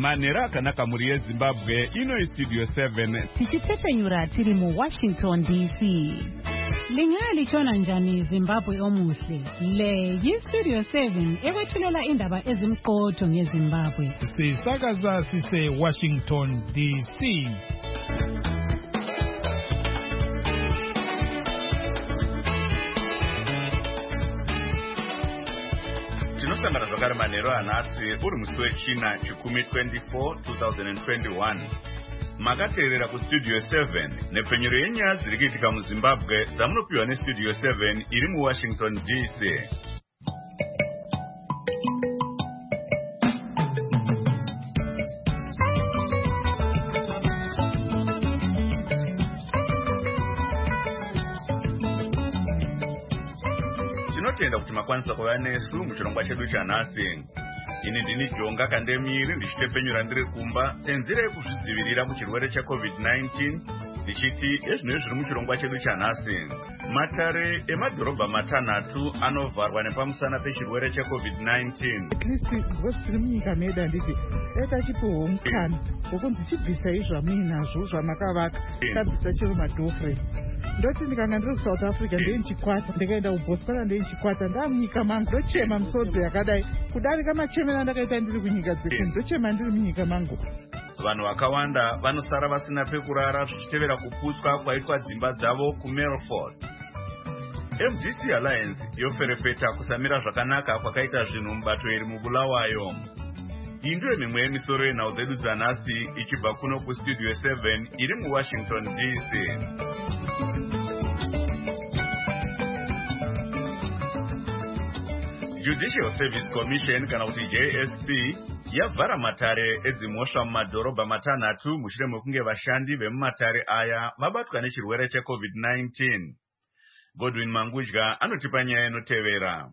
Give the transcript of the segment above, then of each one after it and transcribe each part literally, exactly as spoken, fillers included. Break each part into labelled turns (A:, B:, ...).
A: Manera akanaka muri yeZimbabwe ino Studio seven.
B: Tichitsepenyura tiri mu Washington D C. Lingali chona njani Zimbabwe omuhle. Le yi Studio seven ekwethulela indaba ezimqotho ngeZimbabwe.
C: Sisakaza sise Washington D C.
A: Tinosangana zvakare manheru anhasi uri musi wechina chikumi twenty-four twenty twenty-one. Makateerera kuStudio seven nepfenyuro yenyaya dziri kuitika muZimbabwe dzamunopiwa neStudio seven iri muWashington D C. Tinotenda kuti makwanisa kuva nesu muchirongwa chedu chanhasi. Ini ndini Jonga Kandemiri ndichitepenyura ndiri kumba senzira yekuzvidzivirira muchirwere checovid nineteen ndichiti ezvinoi zviri muchirongwa chedu chanhasi. Matare emadhorobha matanhatu anovharwa nepamusana pechirwere checovid nineteen.
D: At least because tiri munyika medu handiti etachipiwo mukana wokunzi chibvisai zvamuinazvo zvamakavaka tabvisa chero madhofre. Ndoti ndikanga ndiri kuSouth Africa ndei ndichikwata ndikaenda kuBotswana ndei ndichikwata ndamunyika mangu ndochema misodzi yakadai kudarika machemera ndakaita ndiri kunyika dzekunze ndochema ndiri munyika mangu.
A: Vanhu vakawanda vanosara vasina pekurara zvichitevera kuputswa kwaitwa dzimba dzavo kuMelfort. M D C Alliance yoferefeta kusamira zvakanaka kwakaita zvinhu mubato iri mubulawayo. Iyi ndiyo mimwe yemisoro yenhau dzedu dzanhasi ichibva kuno kuStudio seven iri muWashington D C. Judicial Service Commission kana kuti J S C yavhara matare edzimhosva mumadhorobha matanhatu mushure mekunge vashandi vemumatare aya vabatwa nechirwere checovid nineteen. Godwin Mangudya anotipa nyaya inotevera.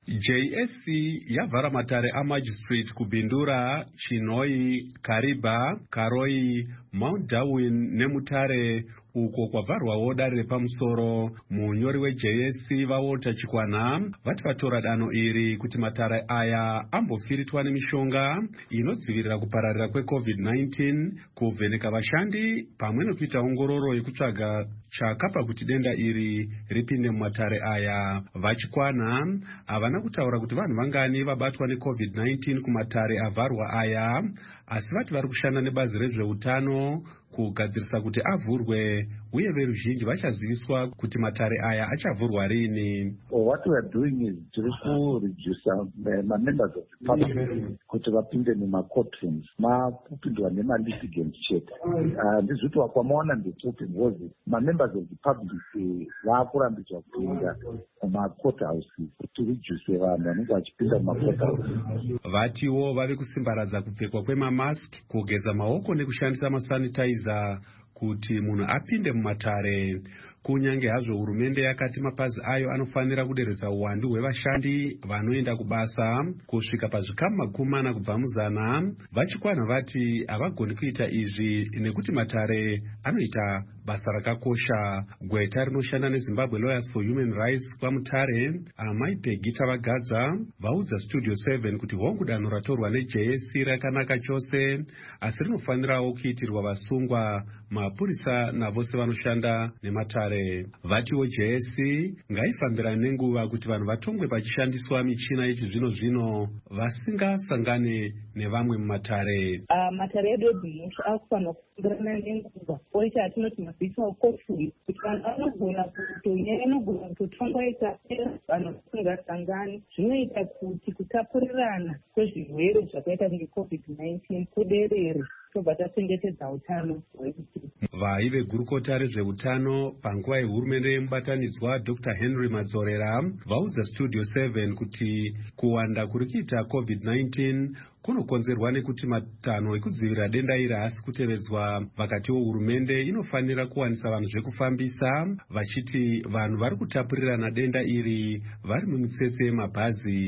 E: J S C yavhara matare amagistrate kubindura, Chinoi, Kariba, Karoi, Mount Darwin nemutare uko kwavharwawo dare repamusoro. Munyori weJ S C vaWalter Chikwana vati vatora danho iri kuti matare aya ambofiritwa nemishonga inodzivirira kupararira kwecovid nineteen, kuvheneka vashandi pamwe nekuita ongororo yekutsvaga chakapa kuti denda iri ripinde mumatare aya. Vachikwana havana kutaura kuti vanhu vangani vabatwa necovid nineteen kumatare avharwa aya, asi vati vari kushanda nebazi rezveutano kugadzirisa kuti avhurwe uye veruzhinji vachaziviswa kuti matare aya achavhurwa rini.
F: What we are doing is tiri kureduce ma members of the public kuti vapinde mumacourtrooms makupindwa nemalitigants chete. Ndizvo kuti wakwamaona ndekupi because ma members of the public vakurambidzwa kupinda mumacourt houses kuti reduce vanhu vanenge vachipinda mumacourt houses.
E: Vatiwo vave kusimbaradza kupfekwa kwemamask, kugeza maoko nekushandisa masanitizer kuti munhu apinde mumatare. Kunyange hazvo hurumende yakati mapazi ayo anofanira kuderedza uwandu hwevashandi vanoenda kubasa kusvika pazvikamu makumi mana kubva muzana, Vachikwana vati havagoni kuita izvi nekuti matare anoita basa rakakosha. Gweta rinoshanda neZimbabwe Lawyers for Human Rights kwaMutare, Amai Pegita Vagadza vaudza Studio seven kuti hongu danho ratorwa neJ S C rakanaka chose, asi rinofanirawo kuitirwa vasungwa, mapurisa navose vanoshanda nematare. Vatiwo J S C ngaifambirane nenguva kuti vanhu vatongwe pachishandiswa michina yechizvino zvino vasingasangane nevamwe mumatare.
G: Uh, matare edu edzimhosva akufanira kufambirana nenguva oita atinoti mavisual courtroom kuti vanhu vanogona kutonyanya inogona kutotongwa ikapera vanhu vasingasangani. Zvinoita kuti kutapurirana kwezvirwere zvakaita necovid nineteen kuderere tobva tachengetedza utano hwedu.
E: Vaive gurukota rezveutano panguva yehurumende yemubatanidzwa Doctor Henry Madzorera vaudza Studio seven kuti kuwanda kuri kuita covid nineteen kunokonzerwa nekuti matanho ekudzivirira denda iri haasi kutevedzwa. Vakatiwo hurumende inofanira kuwanisa vanhu zvekufambisa, vachiti vanhu vari kutapurirana denda iri vari mumitsetse yemabhazi.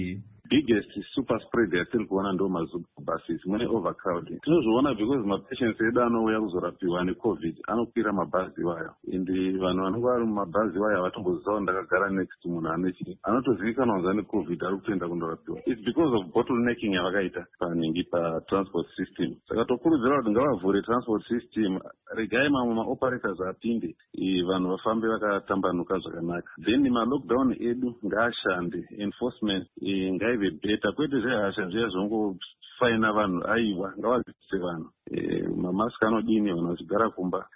H: biggest super spread yatiri kuona ndo mabuses mune overcrowding. Tinozviona because mapatients edu anouya kuzorapiwa necovid anokwira mabhazi wayo, indi vanhu vanenge vari mumabhazi wayo havatombozivawo ndakagara next munhu anechi anotozivikanwa kunza necovid ari kutoenda kundorapiwa. It's because of bottlenecking yavakaita panhingi patransport system. Saka tokurudzira kuti ngavavhure transport system, regai mamwe maoperators apinde vanhu vafambe vakatambanuka zvakanaka. Then malockdown edu ngaashande, enforcement ngaive beta, kwete zvehasha zviya zvongofaina vanhu aiwa, ngavadzivise vanhu mamask anodini vanhu vachigara kumba.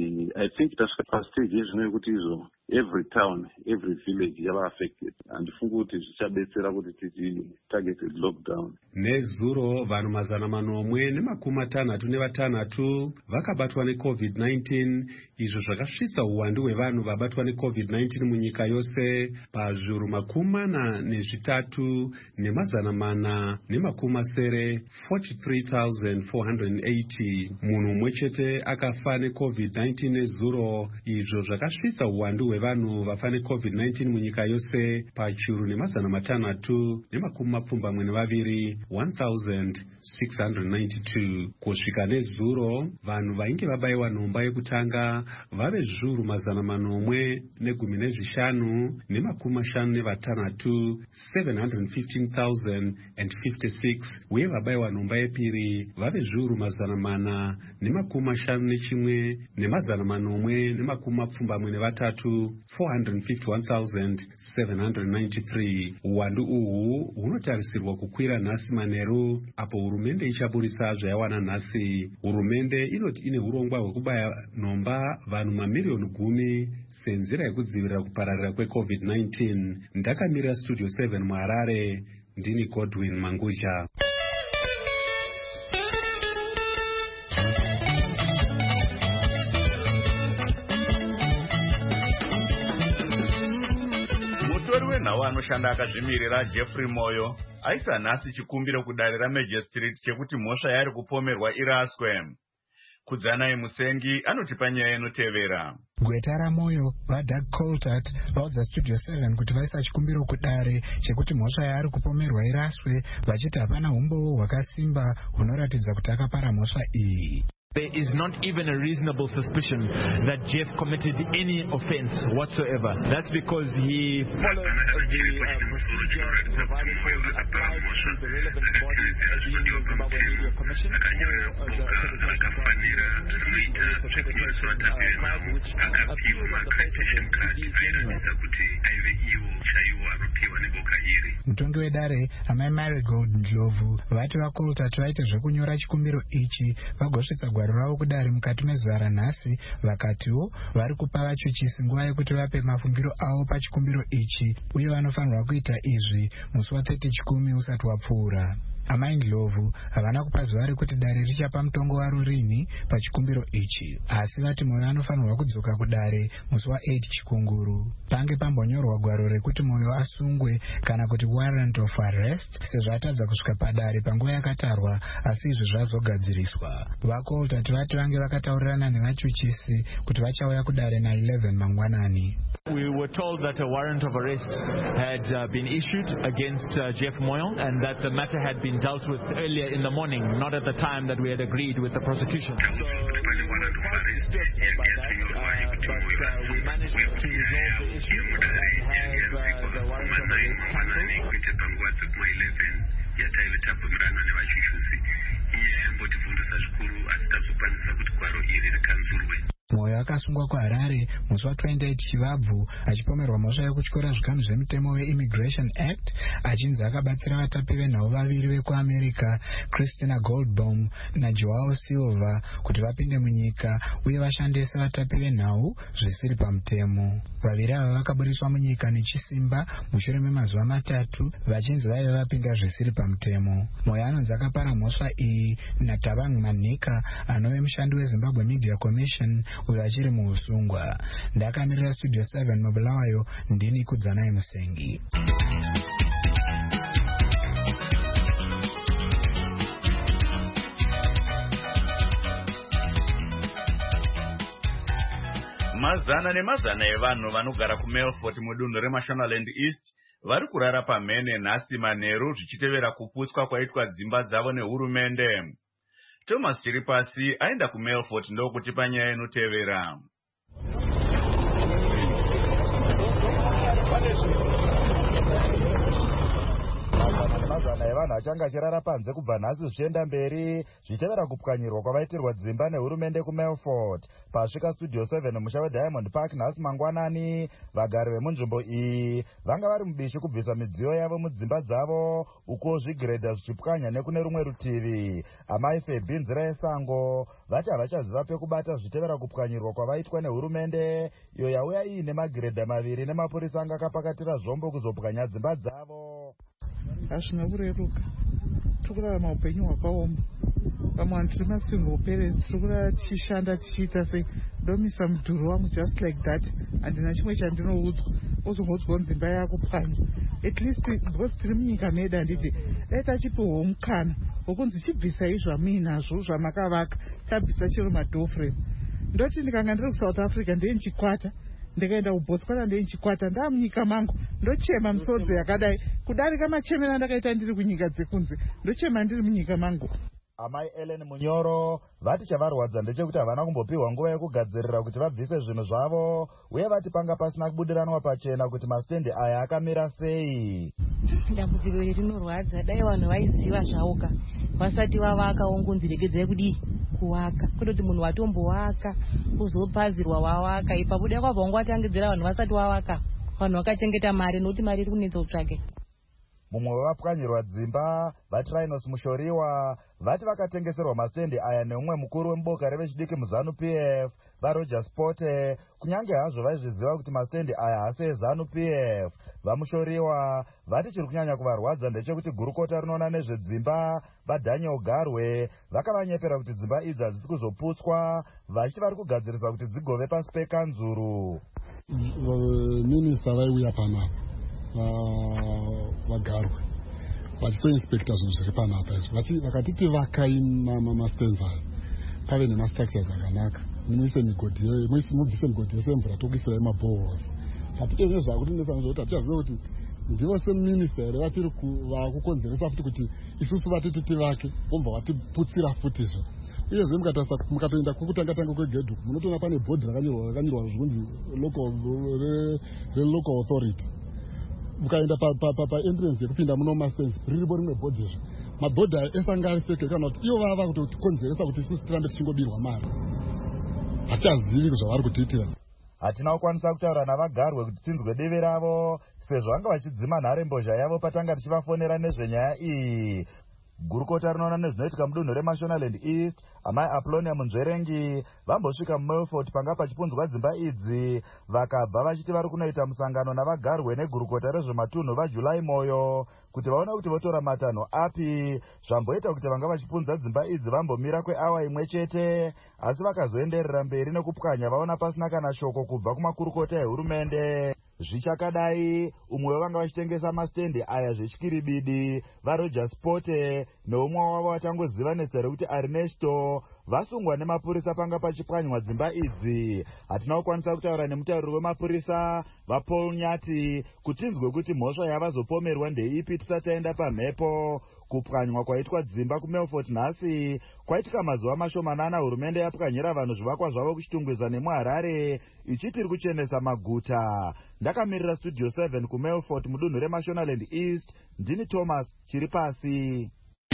H: I think tasvika pastage yezvino yekuti izvo every town, every village yava affected, handifungi kuti zvichabetsera kuti titi targeted lockdown.
E: Nezuro vanhu mazana manomwe nemakumi matanhatu nevatanhatu vakabatwa necovid nineteen, izvo zvakasvitsa uwandu hwevanhu vabatwa necovid nineteen munyika yose pazviuru makumi mana nezvitatu nemazana mana nemakumi masere forty-three thousand four hundred eighty. Munhu mumwe chete akafa necovid nineteen nezuro, izvo zvakasvitsa uwandu hwevanhu vafa necovid nineteen munyika yose pachiuru nemazana matanhatu nemakumi mapfumbamwe nevaviri one thousand six hundred ninety-two. Kusvika nezuro vanhu vainge vabayiwa nhomba yekutanga vave zviuru mazana manomwe negumi nezvishanu nemakumi mashanu nevatanhatu seven hundred fifteen thousand fifty-six, uye vabayiwa nhomba yepiri vave zviuru mazana mana nemakumi mashanu nechimwe nemazana manomwe nemakumi mapfumbamwe nevatatu four hundred fifty-one thousand seven hundred ninety-three. Uwandu uhu hunotarisirwa kukwira nhasi manheru apo hurumende ichaburisa zvayawana nhasi. Hurumende inoti ine urongwa hwekubaya nhomba vanhu mamiliyoni gumi senzira yekudzivirira kupararira kwecovid nineteen. Ndakamirira studio seven muHarare, ndini Godwin Manguja.
A: Mutori wenhau anoshanda akazvimirira Jeffrey Moyo aisa nhasi chikumbiro kudare raMajistrate chekuti mhosva yari kupomerwa iraswe. Kudzanai Musengi anotipa nyaya inotevera.
I: Gweta raMoyo vaDoug Coltart vaudza Studio seven kuti vaisa chikumbiro kudare chekuti mhosva yaari kupomerwa iraswe, vachiti hapana umbowo hwakasimba hunoratidza kuti akapara mhosva iyi.
J: There is not even a reasonable suspicion that Jeff committed any offense whatsoever. That's because he followed the uh, procedure provided for, he applied to the relevant bodies as in the Zimbabwe Media Commission for uh, the accreditation card, which appealed on the basis of T V genuine.
I: Mutongi wedare amai Marigold Ndlovu vati vaColtart vaita zvekunyora chikumbiro ichi vagosvitsa gwaro ravo kudare mukati mezuva ranhasi, vakatiwo vari kupa vachuchisi nguva yekuti vape mafungiro avo pachikumbiro ichi, uye vanofanirwa kuita izvi musi wa thirty chikumi usati wapfuura. Amai Ndlovu havana kupa zuva rekuti dare richapa mutongo waro rini pachikumbiro ichi, asi vati Moyo anofanirwa kudzoka kudare musi wa eight chikunguru. Pange pambonyorwa gwaro rekuti Moyo asungwe kana kuti warrant of arrest, sezvo atadza kusvika padare panguva yakatarwa, asi izvi zvazogadziriswa. VaColtart vati vange vakataurirana nevachuchisi kuti vachauya kudare na eleven mangwanani.
J: We were told that a warrant of arrest had uh, been issued against uh, Jeff Moyo and that the matter had been dealt with earlier in the morning, not at the time that we had agreed with the prosecution. So we were quite disturbed by that, uh, but uh, we managed to resolve the issue and have uh, the warrant of arrest cancelled.
I: Moyo akasungwa kuHarare musi wa twenty-eight Chivabvu achipomerwa mhosva yekutyora zvikamu zvemutemo weImmigration Act, achinzi akabatsira vatapi venhau vaviri vekuAmerica, Christina Goldbaum naJoao Silva, kuti vapinde munyika uye vashandise vatapi venhau zvisiri pamutemo. Vaviri ava vakaburiswa munyika nechisimba mushure memazuva matatu vachinzi vaive vapinda zvisiri pamutemo. Moyo anonzi akapara mhosva iyi naThabang Manika anove mushandi weZimbabwe Media Commission uyo achiri muusungwa. Ndakamirira Studio seven mubulawayo, ndini Kudzanai Musengi.
A: Mazana nemazana evanhu vanogara kuMelfort mudunhu reMashonaland East vari kurara pamhene nhasi manheru zvichitevera kuputswa kwaitwa dzimba dzavo nehurumende. Thomas Chiripasi aenda kuMelfort ndokuti panyaya inotevera.
K: Mazana evanhu achanga achirara panze kubva nhasi zvichienda mberi zvichitevera kupwanyirwa kwavaitirwa dzimba nehurumende kuMelfort. Pasvika Studio seven musha weDiamond Park nhasi mangwanani, vagari vemunzvimbo iyi vanga vari mubishi kubvisa midziyo yavo mudzimba dzavo, uko zvigiredha zvichipwanya nekune rumwe rutivi. Amai Febi Nzira yeSango vati havachaziva pekubata zvichitevera kupwanyirwa kwavaitwa nehurumende, iyo yauya iine magiredha maviri nemapurisa anga akapakatira zvombo kuzopwanya dzimba dzavo.
D: Hazvina kureruka, tiri kurarama upenyu hwakaoma. Vamwe vanhu tiri masingle parents, tiri kurara tichishanda tichiita sei ndomisa mudhuri wangu just like that, handina chimwe chandinoudzwa, ozongodzwa nzimba yakupwanya. At least because tiri munyika medu, handiti dai tachipiwawo mukana wokunzi chibvisai zvamuinazvo zvamakavaka, tabvisa chero madoo frame. Ndoti ndikanga ndiri kuSouth Africa ndee ndichikwata, ndikaenda kuBotswana ndee ndichikwata, ndaa munyika mangu ndochema misodzi yakadai kudarika machemera ndakaita ndiri kunyika dzekunze, ndochema ndiri munyika mangu.
K: Amai Ellen Munyoro vati chavarwadza ndechekuti havana kumbopiwa nguva yekugadzirira kuti vabvise zvinhu zvavo, uye vati panga pasina kubudiranwa pachena kuti mastendi aya akamira sei.
L: Dambudziko iri rinorwadza, dai vanhu vaiziva zvauka vasati vavaka ongonzi regedzai kudii kuwaka, kutoti munhu watombowaka uzopadzirwa wawaka, ipapo dai kwabva ngwatangidzira vanhu vasati wawaka, vanhu vakachengeta mari nokuti mari iri kunetsa kutsvake.
K: Mumwe wavapwanyirwa dzimba vati Rhinos Mushoriwa vati vakatengeserwa mastendi aya neumwe mukuru wemuboka revechidiki muZanu P F vaRoger Sporte, kunyange hazvo vaizviziva kuti mastendi aya haasi eZanu P F. VaMushoriwa vati chiri kunyanya kuvarwadza ndechekuti gurukota rinoona nezvedzimba vaDaniel Garwe vakavanyepera kuti dzimba idzi hadzisi kuzoputswa, vachiti vari kugadzirisa kuti dzigove pasi pekanzuru.
M: Minista vaiuya panapa vagarwe vachitoinspekta zvinhu zviri panapa izvi, vakatiti vakai mastenzi ayo pave nemastructures akanaka, muise migodhi mubvise migodhi yese yemvura tokuisirai mabohos. Hatite zvine zvakutinesa nezvekuti hatichaziva kuti ndivo seminista here vatiri vakukonzeresa futi kuti isusu vatiti tivake vobva vatiputsira futizve. Uyezve mukatarisa mukatoenda kwekutanga-tanga kwegedhu munotoona pane bhodhi rakanyorwa rakanyorwa zvinzi relocal authority. Mukaenda paentrance yekupinda muno mastenzi riripo rimwe bhodhi izvo. Mabhodhi aya ese anga ari feke kana kuti ivo vava kutikonzeresa kuti isusu tirambe tichingobirwa mari. Hatichazivi zvavari kutiitira.
K: Hatina kukwanisa kutaura navagarwe kuti tinzwe divi ravo, sezvo vanga vachidzima nharembozha yavo patanga tichivafonera nezvenyaya iyi. Gurukota rinoona nezvinoitika mudunhu reMashonaland East, amai Apolonia Munzverengi vambosvika muMelfort panga pachipunzwa dzimba idzi, vakabva vachiti vari kunoita musangano navagarwe negurukota rezvematunhu vaJuly Moyo kuti vaone kuti votora matanho api. Zvamboita kuti vanga vachipunza dzimba idzi vambomira kweawa imwe chete, asi vakazoenderera mberi nekupwanya vaona pasina kana shoko kubva kumakurukota ehurumende. Zvichakadai, umwe wevanga vachitengesa mastendi aya zvechikiribidi vaRoger Sporte neumwe wavo vatangoziva nesere kuti Ernesto vasungwa nemapurisa panga pachipwanywa dzimba idzi. Hatina kukwanisa kutaura nemutauriri wemapurisa vaPaul Nyati kuti tinzwe kuti mhosva yavazopomerwa ndeipi tisati taenda pamhepo. Kupwanywa kwaitwa dzimba kuMelfort nhasi kwaitika mazuva mashomanana hurumende yapwanyira vanhu zvivakwa zvavo kuchitungwiza nemuHarare ichiti iri kuchenesa maguta. Ndakamirira Studio seven kuMelfort mudunhu reMashonaland East, ndini Thomas Chiripasi.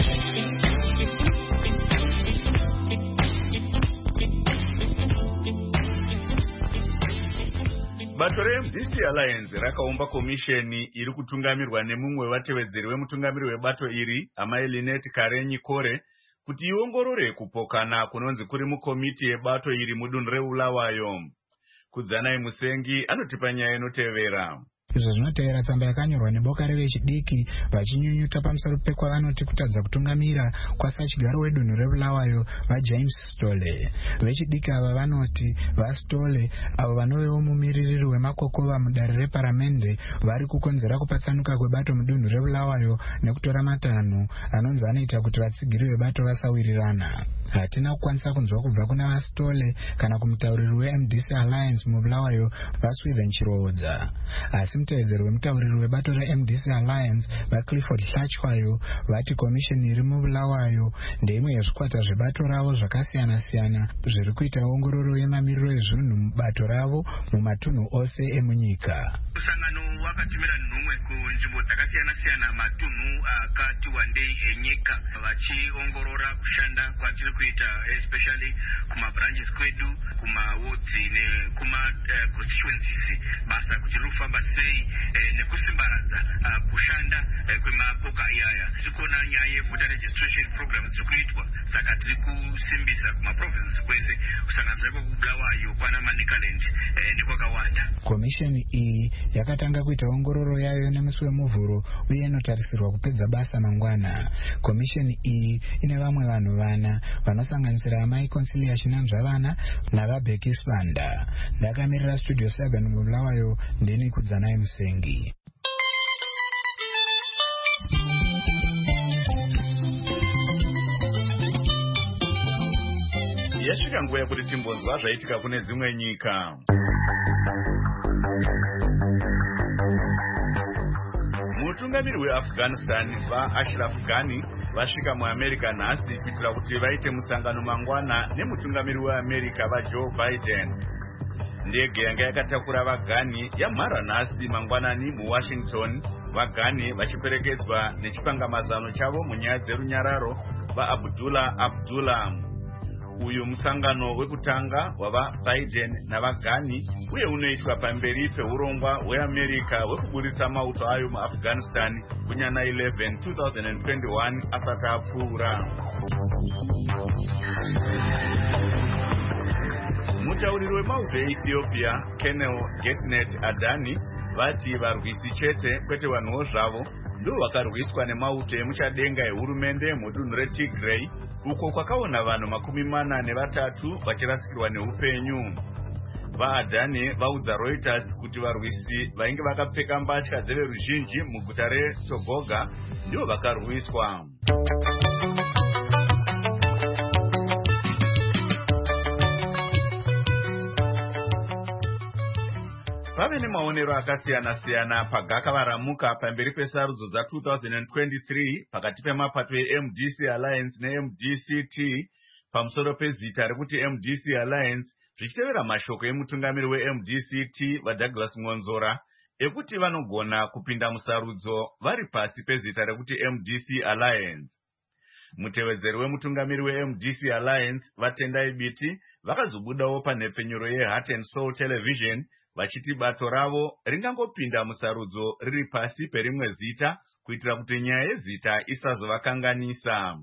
A: Bato reM D C Alliance rakaumba komisheni iri kutungamirwa nemumwe wevatevedzeri wemutungamiri webato iri, amai Lynette Karenyi Kore, kuti iongorore kupokana kunonzi kuri mukomiti yebato iri mudunhu reBulawayo. Kudzanai Musengi anotipa nyaya inotevera.
I: Izvo zvinotevera tsamba yakanyorwa neboka revechidiki vachinyunyuta pamusoro pekwavanoti kutadza kutungamira kwasachigaro wedunhu reBulawayo vaJames Stole. Vechidiki ava vanoti vaStole avo vanovewo mumiririri wemakokova mudare reparamende vari kukonzera kupatsanuka kwebato mudunhu reBulawayo nekutora matanho anonzi anoita kuti vatsigiri vebato vasawirirana. hatina kukwanisa kunzwa kubva kuna Vastole kana kumutauriri we-M D C Alliance mubulawayo vaSwithen Chirodza. Asi mutevedzeri wemutauriri webato re-M D C Alliance vaClifford Hlachwayo vati komisheni iri mubulawayo ndeimwe yezvikwata zvebato ravo zvakasiyana-siyana zviri kuita ongororo yemamiriro ezvinhu mubato ravo mumatunhu ose emunyika.
N: Musangano wakatumira nhumwe kunzvimbo dzakasiyana-siyana matunhu akati wandei enyika vachiongorora kushanda kwatiri kuita especially kuma branches kwedu kuma wards nekuma uh, constituencies basa kuti rufamba sei eh, nekusimbaradza uh, kushanda eh, kwemapoka iyaya tikona nyaya yevoter registration programs ziri kuitwa saka tiri kusimbisa kuma provinces kwese kusanganisira kwekubulawayo kwana Manicaland eh, nekwakawanda.
I: Komisheni iyi yakatanga kuita ongororo yayo nemusi wemuvhuro uye inotarisirwa kupedza basa mangwana. Komisheni iyi ine vamwe vanhu vana vanosanganisira amai Consilia Chinanzvavana navaBheki Spanda. Ndakamirira studio seven mubulawayo ndini kudzanai Musengi.
A: Yasvika nguva yekuti timbonzwa zvaitika kune dzimwe nyika. Mutungamiri weAfghanistan vaAshraf Ghani vasvika muAmerica nhasi kuitira kuti vaite musangano mangwana nemutungamiri weAmerica vaJoe Biden. Ndege yanga yakatakura vaGhani yamhara nhasi mangwanani muWashington, vaGhani vachiperekedzwa nechipangamazano chavo munyaya dzerunyararo vaAbdullah Abdullah. Uyu musangano wekutanga wava Biden navaGhani uye unoitwa pamberi peurongwa hweAmerica hwekuburitsa mauto ayo muAfghanistan kunya nine eleven twenty twenty-one asati apfuura. Mutauriri wemauto eEthiopia Colonel Getnet Adani vati varwisi chete kwete vanhuwo zvavo ndo vakarwiswa nemauto emuchadenga ehurumende mudunhu reTigray uko kwakaona vanhu makumi mana nevatatu vachirasikirwa neupenyu. VaAdani vaudza Reuters kuti varwisi vainge vakapfeka mbatya dzeveruzhinji muguta reTogoga ndivo vakarwiswa. Pave nemaonero akasiyana-siyana pagakavaramuka pamberi pesarudzo dza twenty twenty-three pakati pemapato eM D C Alliance neM D C T pamusoro pezita rekuti M D C Alliance zvichitevera mashoko emutungamiri weM D C T vaDouglas Ngonzora ekuti vanogona kupinda musarudzo vari pasi pezita rekuti M D C Alliance. Mutevedzeri wemutungamiri weM D C Alliance vaTendai Biti vakazobudawo panhepfenyuro yeHeart and Soul Television vachiti bato ravo ringangopinda musarudzo riri pasi perimwe zita kuitira kuti nyaya yezita isazovakanganisa.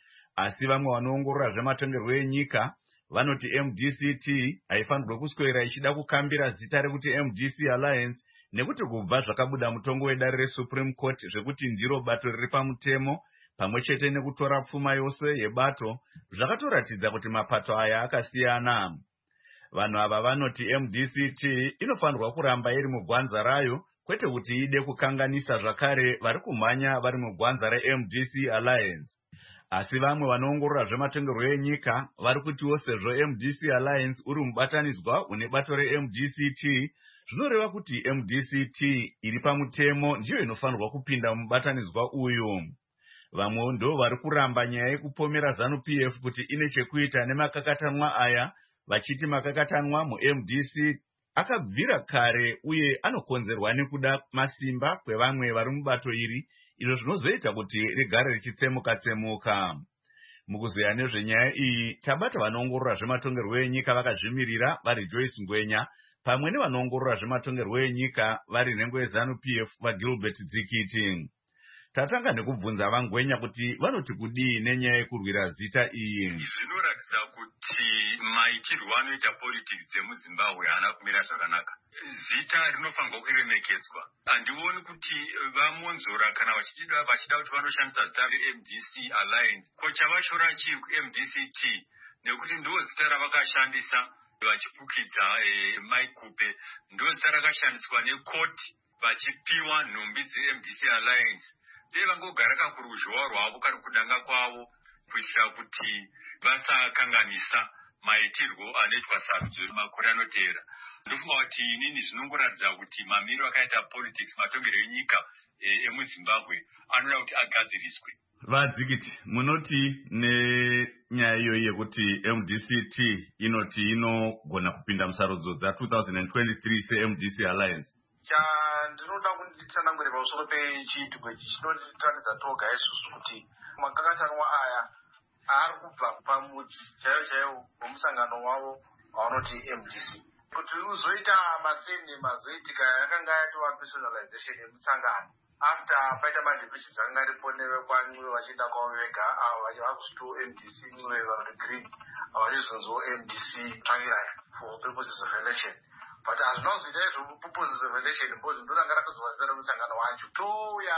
A: Asi vamwe vanoongorora zvematongerwo enyika vanoti M D C T haifanirwe kuswera ichida kukambira zita rekuti M D C Alliance nekuti kubva zvakabuda mutongo wedare reSupreme Court zvekuti ndiro bato riri pamutemo pamwe chete nekutora pfuma yose yebato zvakatoratidza kuti mapato aya akasiyana. Vanhu ava vanoti M D C T inofanirwa kuramba iri mugwanza rayo kwete kuti ide kukanganisa zvakare vari kumhanya vari mugwanza reM D C Alliance. Asi vamwe vanoongorora zvematongerwo enyika vari kutiwo sezvo M D C Alliance uri mubatanidzwa une bato reM D C T zvinoreva kuti M D C T iri pamutemo ndiyo inofanirwa kupinda mubatanidzwa uyu. Vamwe ndo vari kuramba nyaya yekupomera ZANU P F kuti ine chekuita nemakakatanwa aya vachiti makakatanwa muM D C akabvira kare uye anokonzerwa nekuda masimba kwevamwe vari mubato iri izvo zvinozoita kuti rigare richitsemuka-tsemuka. Mukuzoya nezvenyaya iyi tabata vanoongorora zvematongerwo enyika vakazvimirira vari Joyce Ngwenya pamwe nevanoongorora zvematongerwo enyika vari nhengo yeZANU P F vaGilbert Dzikiti. Tatanga nekubvunza vaNgwenya kuti vanoti kudii nenyaya yekurwira zita iyi.
O: Zvinoratidza kuti maitirwo anoita politics dzemuZimbabwe haana kumira zvakanaka. Zita rinofanirwa kuremekedzwa. Handioni kuti vaMonzora kana vachida vachida kuti vanoshandisa zita reM D C Alliance kocha vashora chii kuM D C T nekuti ndo zita ravakashandisa vachipukidza eh, Maikupe ndo zita rakashandiswa nekoti vachipiwa nhumbi dzeM D C Alliance. Dei vangogara kakuruzhowa rwavo kari kudanga kwavo kuitira kuti vasakanganisa maitirwo anoitwa sarudzo makore anoteera. Ndofunga kuti inini zvinongoratidza kuti mamiro akaita politics matongero enyika emuZimbabwe anoda kuti agadziriswe.
A: Vadzikiti, munoti nenyaya iyoyi yekuti M D C T inoti inogona kupinda musarudzo dza-twenty twenty-three se-M D C Alliance?
P: Chandinoda kunditsanangurira pamusoro pechiitiko ichi chinotiratidza toga isusu kuti makakatanwa aya ari kubva pamudzi chaiwo chaiwo wemusangano wavo wavanoti M D C. Kuti uzoita maseni mazoitika yakanga yatova personalization yemusangano. After paita madhivisions akanga aripo nevekwanwe vachida kwavo vega avo vachivakuzvito M D C niwe vanoti green avo vachizonziwo M D C trangirai for purposes of election. But hazvina kuzoita izvo purposes of election because ndoranga ratozova zita remusangano wacho touya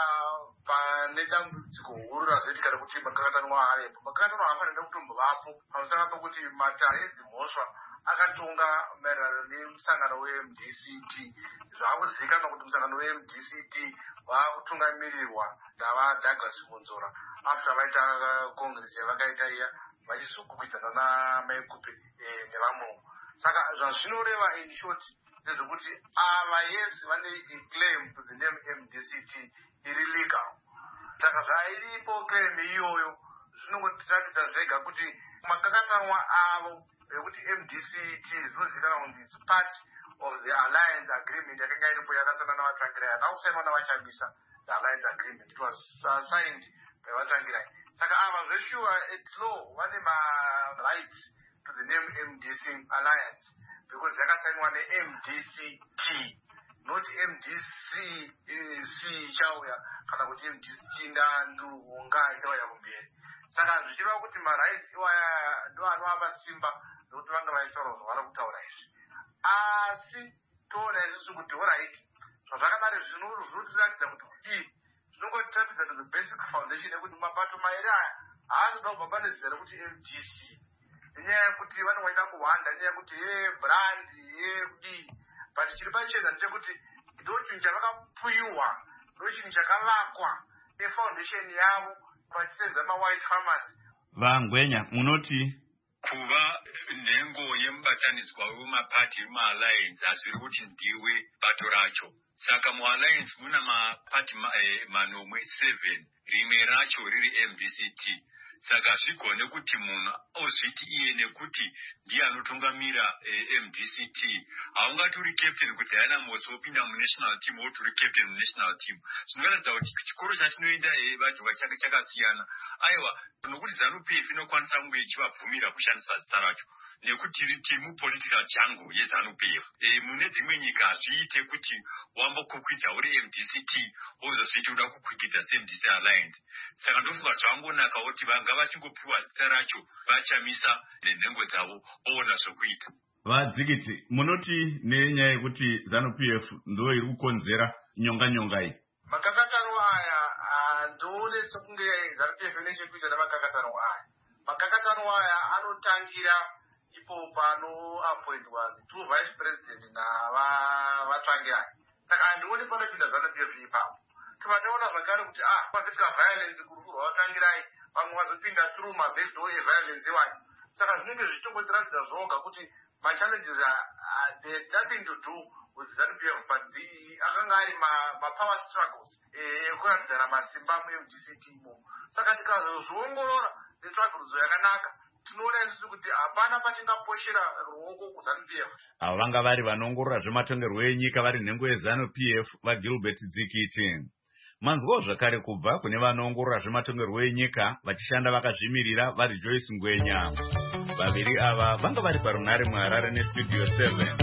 P: pane dambudziko huru razoitika rekuti makakatanwa arepo. Makakatanwa haafanira kutombovapo pamusana pokuti matare edzimhosva akatonga maererano nemusangano we-M D C T. Zvakuzivikanwa kuti musangano we-M D C T vakutungamirirwa navaDouglas Munzora after vaita congress yavakaita iya vachizokwikwidza namaekupe nevamwewo. Saka zvazvinoreva in short ndezvekuti ava yes vane claim to the name M D C T iri legal. Saka zvairipo claim iyoyo zvinongotiratidza zvega kuti makakatanwa avo ekuti M D C T zvinozivikanwa kuti is part of the alliance agreement yakanga iripo yakasana navatsvangirai hatakusainwa navachamisa the alliance agreement. It was uh, signed by vatsvangirai. Saka ava zveshuwa at law vane ma-rights to the name M D C Alliance because yakasainwa ne-M D C T not M D C C chauya kana kuti M D C T ndandu unga chauya kumberi. Saka zvichireva kuti ma-rights iwaya ndo anovapa simba nokuti vanga vaitaura zvavari kutaura izvi. Asi toona isusu kuti alright zvazvakadaro zvinotiratidza kuti ii zvinongotiratidza to the basic foundation yekuti mabato mairi aya haanoda kubva pane zita rekuti M D C nenyaya yekuti vanongoita kuhwanda nenyaya yekuti ye brand ye kudii but chiri pachena ndechekuti ndo chinhu chavakapuyiwa ndo chinhu chakavakwa nefoundation yavo vachisenza ma-white farmers.
A: Vangwenya munoti
O: kuva nhengo yemubatanidzwa wemapati emu-alliance hazviri kuti ndiwe bato racho. Saka mu-alliance muna mapati ma, eh, manomwe seven rimwe racho riri M D C T. Saka zvigone kuti munhu ozviti iye nekuti ndiye anotungamira eh, M D C T haungati uri captain kuti haina motsi wopinda munational team woti uri captain munational team. Zvinoratidza kuti chikoro chatinoenda eh, vajuva chake chakasiyana. Aiwa nokuti ZANU P F inokwanisa kunge ichivabvumira kushandisa zita racho nekuti iri timu political jungle yeZANU P F. Eh, mune dzimwe nyika hazviite kuti wambokukwidza uri M D C T wozozviti uda kukwikidza se-M D C Alliance. Saka ndofunga zvangonaka kuti vanga vachingopiwa zita racho vachamisa nenhengo dzavo oona zvokuita.
A: Vadzikiti, munoti nenyaya yekuti ZANU P F ndo iri kukonzera nyonga nyonga iyi?
P: Makakatano aya ndoone sekunge ZANU P F nechekuita namakakatano aya. Makakatano aya anotangira ipo pano appointwa two vice president na vatsvangirai. Saka handioni panopinda ZANU P F ipapo. Tinoona zvakare kuti ah kwazitika violence kuri kurwa vatsvangirai vamwe vazopinda through mabackdoor eviolence iwayo. Saka zvinenge zvichongotiratidza zvoga kuti ma-challenges uh, they had nothing to do with ZANU P F but the akanga ari ma-power struggles ekuratidzana masimba mu-M D C T imomo. Saka tikazozviongorora netsvagurudzo yakanaka tinoona isusu kuti hapana patingaposhera ruoko kuZANU P F.
A: Avo vanga vari vanoongorora zvematongerwo enyika vari nhengo yeZANU P F vaGilbert Dzikiti. Manzwawo zvakare kubva kune vanoongorora zvematongerwo enyika vachishanda vakazvimirira vari Joyce Ngwenya. Vaviri ava vanga vari parunare muHarare neStudio seven.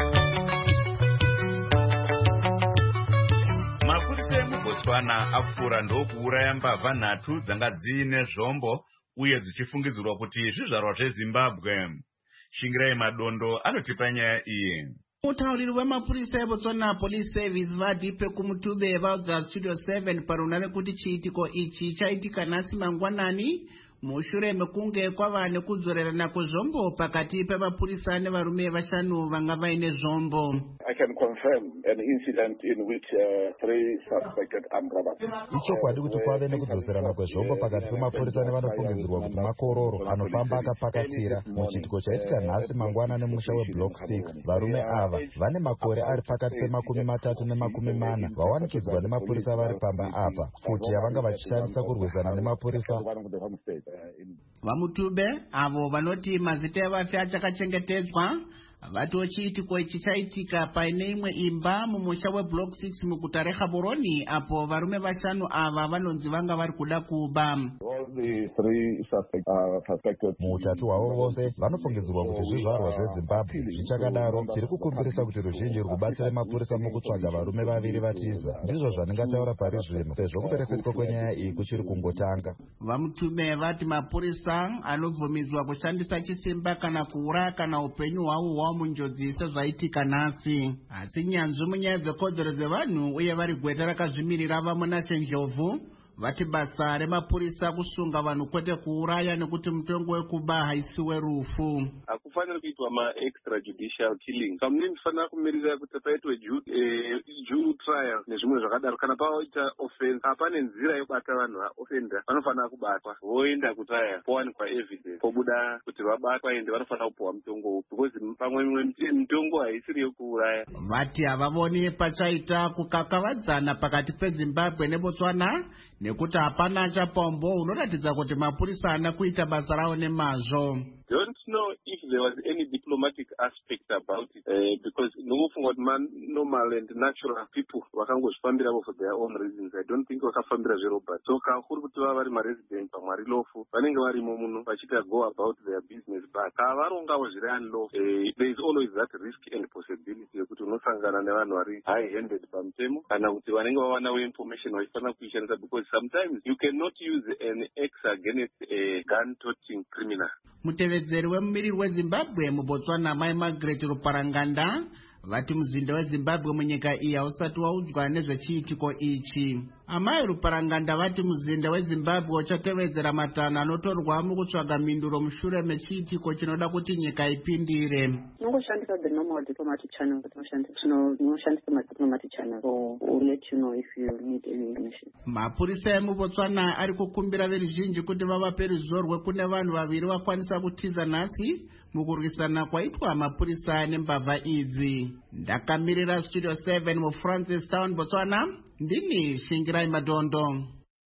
A: Mapurisa emuBotswana akupfuura ndokuuraya mbavha nhatu dzanga dziine zvombo uye dzichifungidzirwa kuti zvizvarwa zveZimbabwe. Shingirai Madondo anotipa nyaya iyi.
Q: Mutauriri wemapurisa eBotswana Police Service Vadipe Kumutube vaudza Studio seven parunare kuti chiitiko ichi chaitika nhasi mangwanani mushure mekunge kwava nekudzorerana kwezvombo pakati pemapurisa nevarume vashanu vanga vaine zvombo.
R: I can confirm an incident in which uh, three suspected armed robbers.
K: Ichokwadi kuti kwave nekudzoserana kwezvombo pakati pemapurisa nevanofungidzirwa kuti makororo anofamba akapakatira muchiitiko chaitika nhasi mangwana nemusha weblock six. Varume ava vane makore ari pakati pemakumi matatu nemakumi mana vawanikidzwa nemapurisa vari pamba apa kuti vanga vachishandisa kurwisana nemapurisa.
Q: Vamutube avo vanoti mazita evafi achakachengetedzwa vati chiitiko ichi chaitika paine imwe imba mumusha weblock six muguta reGaborone apo varume vashanu ava vanonzi vanga vari kuda kuba.
K: Muutatu hwavo vose vanofungidzirwa kuti zvizvarwa zveZimbabwe. Zvichakadaro tiri kukumbirisa kuti ruzhinji rubatsire mapurisa mukutsvaga varume vaviri vatiza. Ndizvo zvandingataura pari zvino sezvo kuperefetwa kwenyaya iyi kuchiri kungotanga.
Q: Vamutube vati mapurisa anobvumidzwa kushandisa chisimba kana kuuraya kana upenyu hwavo hwavo munjodzi sezvaitika nhasi. Asi nyanzvi munyaya dzekodzero dzevanhu uye vari gweta rakazvimirira vaMunase Njovu vati basa remapurisa kusunga vanhu kwete kuuraya nekuti mutongo wekuba haisiwe rufu.
H: Hakufaniri kuitwa ma-extrajudicial killing. Kamune ndifanira kumirira kuti paitwe due trial nezvimwe zvakadaro. Kana paita offense hapane nzira yobata vanhu vaofenda vanofanira kubatwa voenda kutrial powanikwa evidence pobuda kuti vabatwa ende vanofanira kupuwa mutongo upi because pamwe mitongo haisiri yokuuraya.
Q: Vati havavoni pachaita kukakavadzana pakati peZimbabwe neBotswana nekuti hapana achapombo unoratidza kuti mapurisa ana kuita basa ravo nemazvo.
H: Don't know if there was any diplomatic aspect about it uh, because nokufunga kuti normal and natural people vakangozvifambira for their own reasons. I don't think vakafambira zverobert. So kakuri kuti vava vari maresident pamwari lofu vanenge varimo muno vachiita go about their business but kavarongawo zviri unlawful. Uh, there is always that risk and possibility yekuti unosangana nevanhu vari high handed pamutemo kana kuti vanenge vawanawo information vachifanira kuishandisa because sometimes you cannot use an axe against a gun toting criminal.
Q: Mutevedzeri wemumiriri weZimbabwe muBotswana Mai Margaret Ruparanganda vati muzinda weZimbabwe munyika iyi hausati waudzwa nezvechiitiko ichi. Amai Ruparanganda vati muzinda weZimbabwe uchatevedzera matanho anotorwa mukutsvaga mhinduro mushure mechiitiko chinoda kuti nyika ipindire.
S: Nongoshandisa the normal diplomatic channel kuti unoshandisa madiplomatic channel so we'll let you know if you need any information.
Q: Mapurisa emuBotswana ari kukumbira veruzhinji kuti vavape ruzivo rwekune vanhu vaviri vakwanisa kutiza nhasi mukurwisana kwaitwa mapurisa nembavha idzi. Ndakamirira Studio seven muFrancis Town, Botswana. Ndini Shingirai Madondo.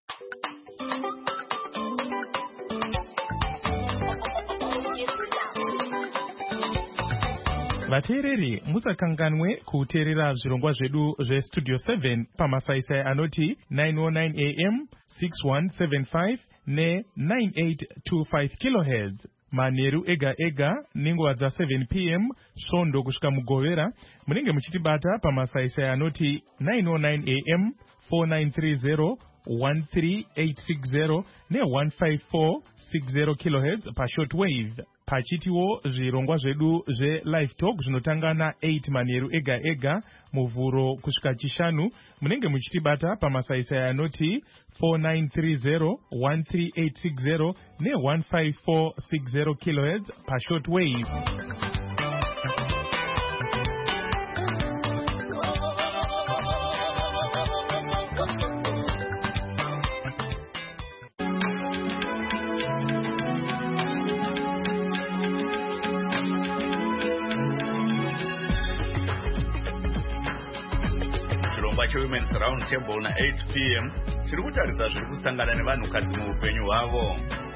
C: Vateereri musakanganwe kuteerera zvirongwa zvedu zveStudio seven pamasaisai anoti nine oh nine A M, sixty-one seventy-five ne ninety-eight twenty-five kilohertz. Manheru ega ega nenguva dza seven P M svondo kusvika mugovera munenge muchitibata pamasaisai anoti nine oh nine A M, four nine three zero, one three eight six zero ne one five four six zero kilohertz pashortwave. Pachitiwo zvirongwa zvedu zve-live talk zvinotanga na-eight manheru ega ega muvhuro kusvika chishanu munenge muchitibata pamasaisai anoti four nine three zero, one three eight six zero ne one five four six zero kilohertz pashortwave.
A: Women's Round Table na eight P M tiri kutarisa zviri kusangana nevanhukadzi muupenyu hwavo.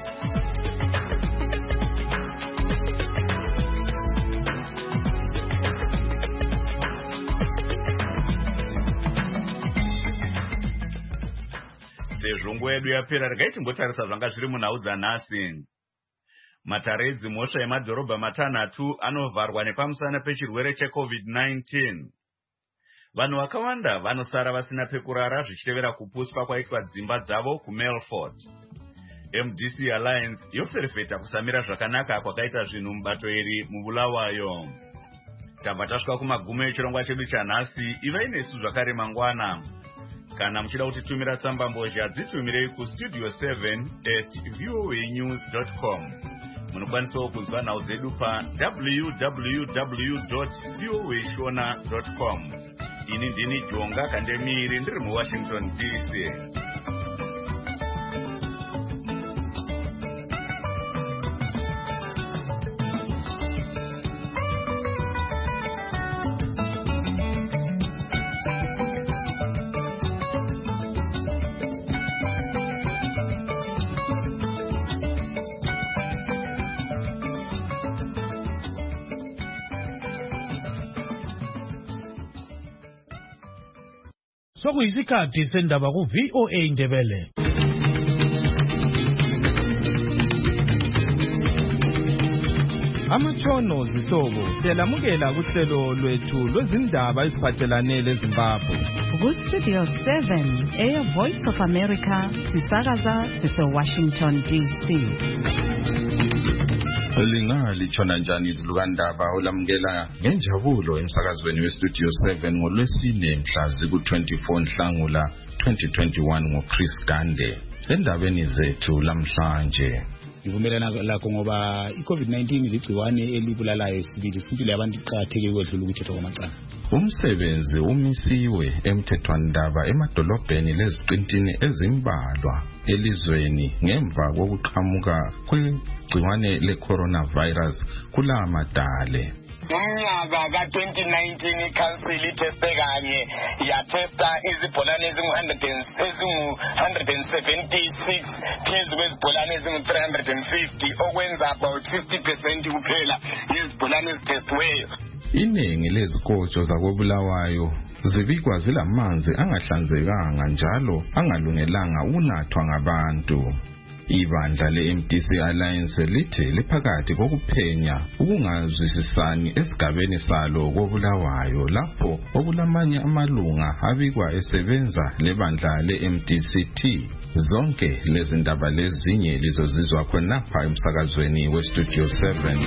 A: Sezvo nguva yedu yapera regai timbotarisa zvanga zviri munhau dzanhasi. Matare edzimhosva emadhorobha matanhatu anovharwa nepamusana pechirwere cheCovid nineteen. Vanhu vakawanda vanosara vasina pekurara zvichitevera kuputswa kwaitwa dzimba dzavo kuMelfort. M D C Alliance yoferefeta kusamira zvakanaka kwakaita zvinhu mubato iri mubulawayo. Tabva tasvika kumagumo echirongwa chedu chanhasi. Ivai nesu zvakare mangwana. Kana muchida kutitumira tsamba mbozha dzitumirei ku studio seven at voanews dot com. Munokwanisawo kunzwa nhau zedu pa w w w dot voashona dot com. Ini ndini Jonga Kandemiri ndiri muWashington D C.
T: Sokuyisikhathi sendaba ku V O A Ndebele. Amatshono zihlobo siyalamukela kuhlelo lwethu lwezindaba eziphathelane leZimbabwe.
B: Ku Studio seven e Voice of America sisakaza sise Washington D C.
U: Lingatshona njani izilukandaba olamukela ngenjabulo emsakazweni we Studio seven ngolwesine mhla ziku twenty-four Nhlangula twenty twenty-one ngoChris Gande. Endabeni zethu lamhlanje
V: Ngivumelana lakho ngoba iCovid nineteen ligciwane elibulalayo sibili simpilo yabantu iqhatheke ukwedlula ukuthetha kwamacala.
U: Umsebenzi umisiwe emthethwandaba emadolobheni leziqintini ezimbalwa elizweni ngemva kokuqhamuka kwegciwane le-coronavirus kula madale.
W: Ngonyaka ka twenty nineteen iCouncil iteste kanye yatesta izibholane ezingu one hundred seventy-six phezu kwezibholane ezingu three hundred fifty okwenza about fifty percent kuphela yezibholane ezitestiweyo.
U: Iningi lezikotsho zakoBulawayo zibikwa zilamanzi angahlanzekanga njalo angalungelanga ukunathwa ngabantu. Ibandla le-M D C Alliance lithi liphakathi kokuphenya ukungazwisisani esigabeni salo koBulawayo lapho okulamanye amalunga abikwa esebenza lebandla le-M D C T. Zonke lezi ndaba lezinye lizozizwa khonapha emsakazweni we Studio seven.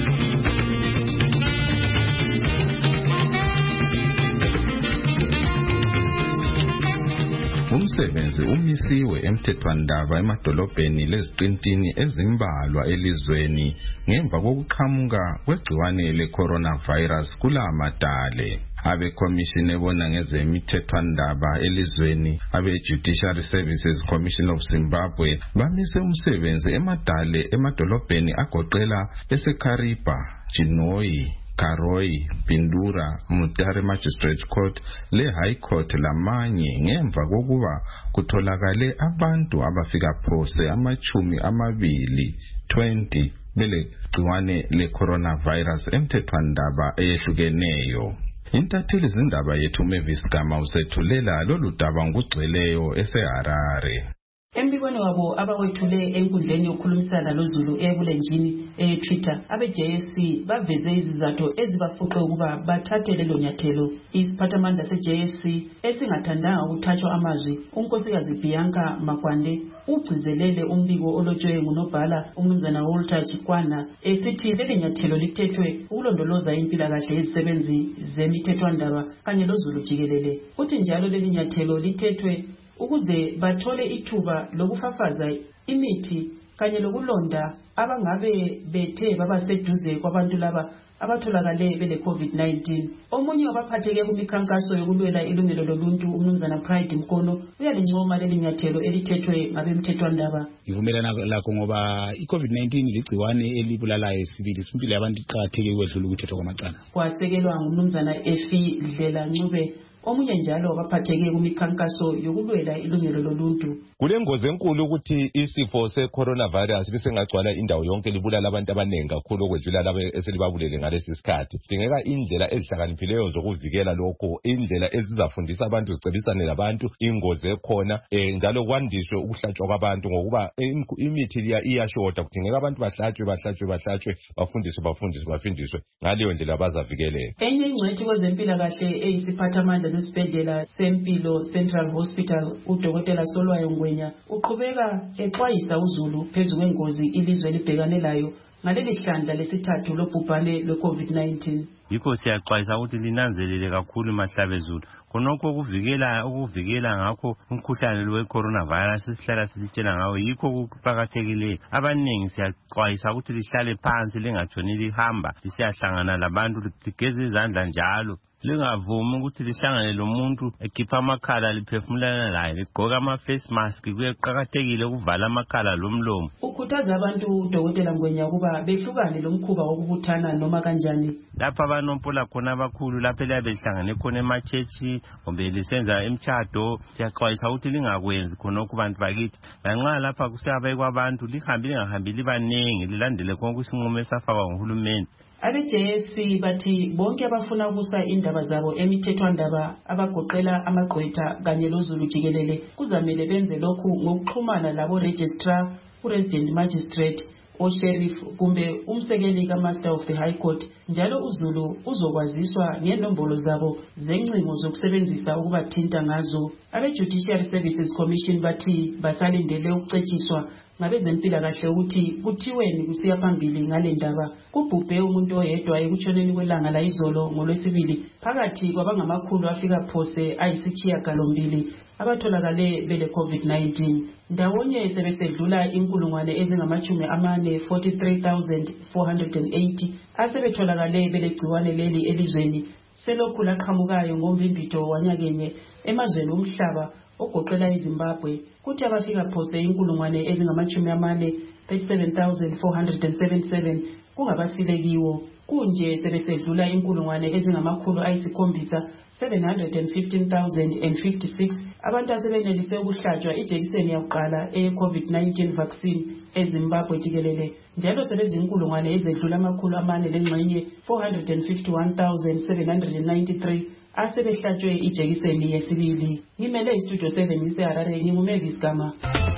U: Umsebenzi umisiwe emthethwandaba emadolobheni leziqintini ezimbalwa elizweni ngemva kokuqhamuka kwegciwane le-coronavirus kula madale. Abe-Commission ebona ngezemithethwandaba elizweni, abe-Judiciary Services Commission of Zimbabwe bamise umsebenzi emadale emadolobheni agoqela eseKaripa, Chinhoyi, Karoi, Pindura, Mutare Magistrate Court le High Court lamanye ngemva kokuba kutholakale abantu abafika phose amachumi amabili twenty bele gciwane le coronavirus emthethwandaba eyehlukeneyo. Intatheli zindaba yethu Mavis Gama usethulela lolu daba ngugcweleyo eseHarare.
X: Embikweni wabo abawethule enkundleni yokukhulumisana loZulu ebulenjini e-Twitter abe-J S C baveze izizathu ezibafuqe ukuba bathathe lelo nyathelo. Isiphathamandla se-J S C esingathandanga ukuthathwa amazwi unkosikazi Bianca Makwande ugcizelele umbiko olotshwe ngunobhala umnumzana Walter Chikwana esithi leli nyathelo lithethwe ukulondoloza impilakahle yezisebenzi zemithethwandaba kanye loZulu jikelele. Uthi njalo leli nyathelo lithethwe ukuze bathole ithuba lokufafaza imithi kanye lokulonda abangabe bethe babaseduze kwabantu laba abatholakale bele COVID nineteen. Omunye wabaphatheke kumikhankaso yokulwela ilungelo loluntu umnumzana Pride Mkono uyalincoma leli nyathelo elithethwe ngabemthethwandaba.
V: Ngivumelana lakho ngoba iCovid nineteen ligciwane elibulalayo sibili simpilo yabantu iqhatheke ukwedlula ukuthetha kwamacala.
X: Kwasekelwa ngumnumzana Efi Dlela Ncube omunye njalo wabaphatheke kumikhankaso yokulwela ilungelo loluntu.
Y: Kulengozi enkulu ukuthi isifo se-coronavirus bisengagcwala indawo yonke libulala abantu abaningi kakhulu okwedlula laba eselibabulele ngalesi sikhathi. Dingeka indlela ezihlakaniphileyo zokuvikela lokho, indlela ezizafundisa abantu zicebisane labantu ingozi ekhona eh, njalo kwandiswe ukuhlatshwa kwabantu ngokuba imithi iyashota. Kudingeka abantu bahlatshwe bahlatshwe bahlatshwe bafundiswe bafundiswe bafundiswe ngaleyo ndlela bazavikeleka.
X: Enye ingcwethi kwezempilakahle eyisiphathamandla sesibhedlela sempilo Central Hospital uDokotela Solwayo Ngwenya uqhubeka exwayisa uZulu phezu kwengozi ilizwe libhekane layo ngaleli hlandla lesithathu lobhubhane lwe-COVID nineteen.
Z: Yikho siyaxwayisa ukuthi linanzelele kakhulu mahlabezulu
D: khonokho ukuvikela ukuvikela ngakho umkhuhlane lo we-coronavirus sihlala sitshela ngawo yikho kuqakathekileyo. Abaningi siyaxwayisa ukuthi lihlale phansi lingatshoni lihamba lisiyahlangana labantu, ligeze izandla njalo. Lingavumi ukuthi lihlangane lomuntu ekhipha amakhala liphefumulana laye, ligqoka ama-face mask. Kuqakathekile ukuvala amakhala lomlomo.
X: Ukhuthaza abantu uDokotela Ngwenya ukuba behlukane lo mkhuba wokubuthana noma kanjani.
D: Lapha abanompola khona abakhulu lapha eliyabe lihlangane khona emachechi kumbe lisenza emtshado, siyaxwayisa ukuthi lingakwenzi khonokho bantu bakithi. Lanxa lapha kusiyabekwa abantu lihambi lingahambi libanengi, lilandele konke isinqumo esafakwa nguhulumeni.
X: Abe-J S C bathi bonke abafuna ukusa indaba zabo emithethwandaba abagoqela amagqwetha kanye loZulu jikelele kuzamele benze lokhu ngokuxhumana labo registrar, u-resident magistrate, o-sheriff kumbe umsekeli ka-master of the high court. Njalo uZulu uzokwaziswa ngenombolo zabo zencingo zokusebenzisa ukubathinta ngazo. Abe-Judicial Services Commission bathi basalindele ukucetshiswa ngabezempilakahle ukuthi kuthiweni kusiya phambili ngale ndaba. Kubhubhe umuntu oyedwa ekutshoneni kwelanga la izolo ngolwesibili phakathi kwabangamakhulu afika phose ayisitshiyagalombili abatholakale bele COVID nineteen. Ndawonye sebesedlula inkulungwane ezingamachumi amane forty-three thousand four hundred eighty asebetholakale bele gciwane leli elizweni. Selokhu laqhamukayo ngombimbito wanyakenye emazweni omhlaba ogoqela iZimbabwe, kuthi abafika phose inkulungwane ezingamachumi amane thirty-seven thousand four hundred seventy-seven kungabasilekiwo. Kunje sebesedlula inkulungwane ezingamakhulu ayisikhombisa seven hundred fifteen thousand fifty-six abantu asebenelise ukuhlatshwa ijekiseni yakuqala eye-COVID nineteen vaccine eZimbabwe jikelele. Njalo sebezinkulungwane ezedlula amakhulu amane lengxenye four hundred fifty-one thousand seven hundred ninety-three asebehlatshwe ijekiseni yesibili. Ngimele istudio seven ngiseHarare, nginguMavis Gama.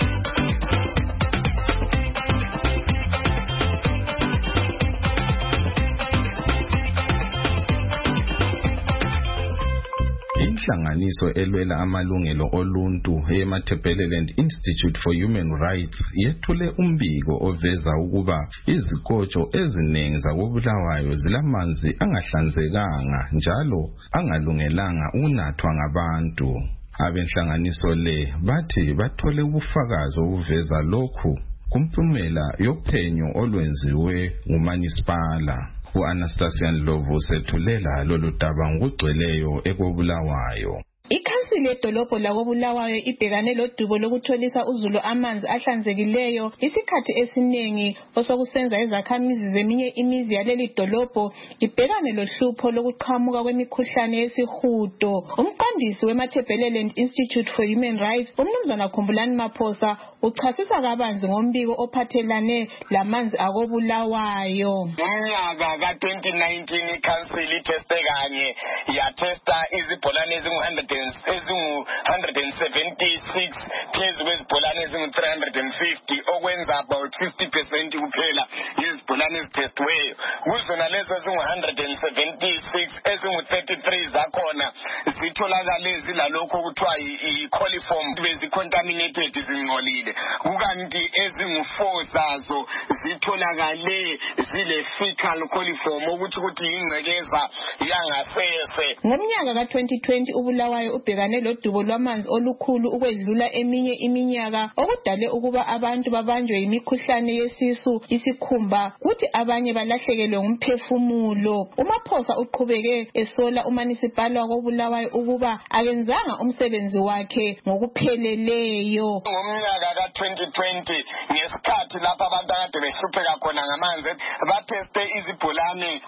U: Inhlanganiso elwela amalungelo oluntu eMatabeleland Institute for Human Rights yethule umbiko oveza ukuba izikotsho eziningi zakoBulawayo zilamanzi angahlanzekanga njalo angalungelanga unathwa ngabantu. Abenhlanganiso le bathi bathole ubufakazi obuveza lokhu kumpumela yophenyo olwenziwe nguManisipala. U-Anastasia Ndlovu sethulela lolu daba ngokugcweleyo ekoBulawayo.
E: Ikhansili yedolobho lakoBulawayo ibhekane lodubo lokutholisa uZulu amanzi ahlanzekileyo isikhathi esiningi osokusenza izakhamizi zeminye imizi yaleli dolobho ibhekane lohlupho lokuqhamuka kwemikhuhlane yesihudo. Umqondisi weMatabeleland Institute for Human Rights uMnumzana Khumbulani Maphosa uchasisa kabanzi ngombiko ophathelane lamanzi akoBulawayo.
W: Ngomnyaka ka twenty nineteen ikhansili itheste kanye yathesta izibholane ezingu-one hundred seventy-six phezu kwezibholane ezingu-three hundred fifty okwenza about fifty percent kuphela yezibholane ezithestiweyo. Kuzona lezo ezingu-one hundred seventy-six ezingu-thirty-three zakhona zitholakale zilalokho okuthiwa i-coliform bezicontaminated zingcolile, kukanti ezingu-four zazo zitholakale zile-fecal coliform ukuthi ukuthi yingcekeza yangasese.
E: Ngomnyaka ka twenty twenty uBulawayo ubhekane lodubo lwamanzi olukhulu ukwedlula eminye iminyaka okudale ukuba abantu babanjwe yimikhuhlane yesisu, isikhumba, kuthi abanye balahlekelwe ngumphefumulo. uMaphosa uqhubeke esola uManisipala wakoBulawayo ukuba akenzanga umsebenzi wakhe ngokupheleleyo.
W: Ngomnyaka ka twenty twenty ngesikhathi lapha abantu akade behlupheka khona ngamanzi batheste izibholane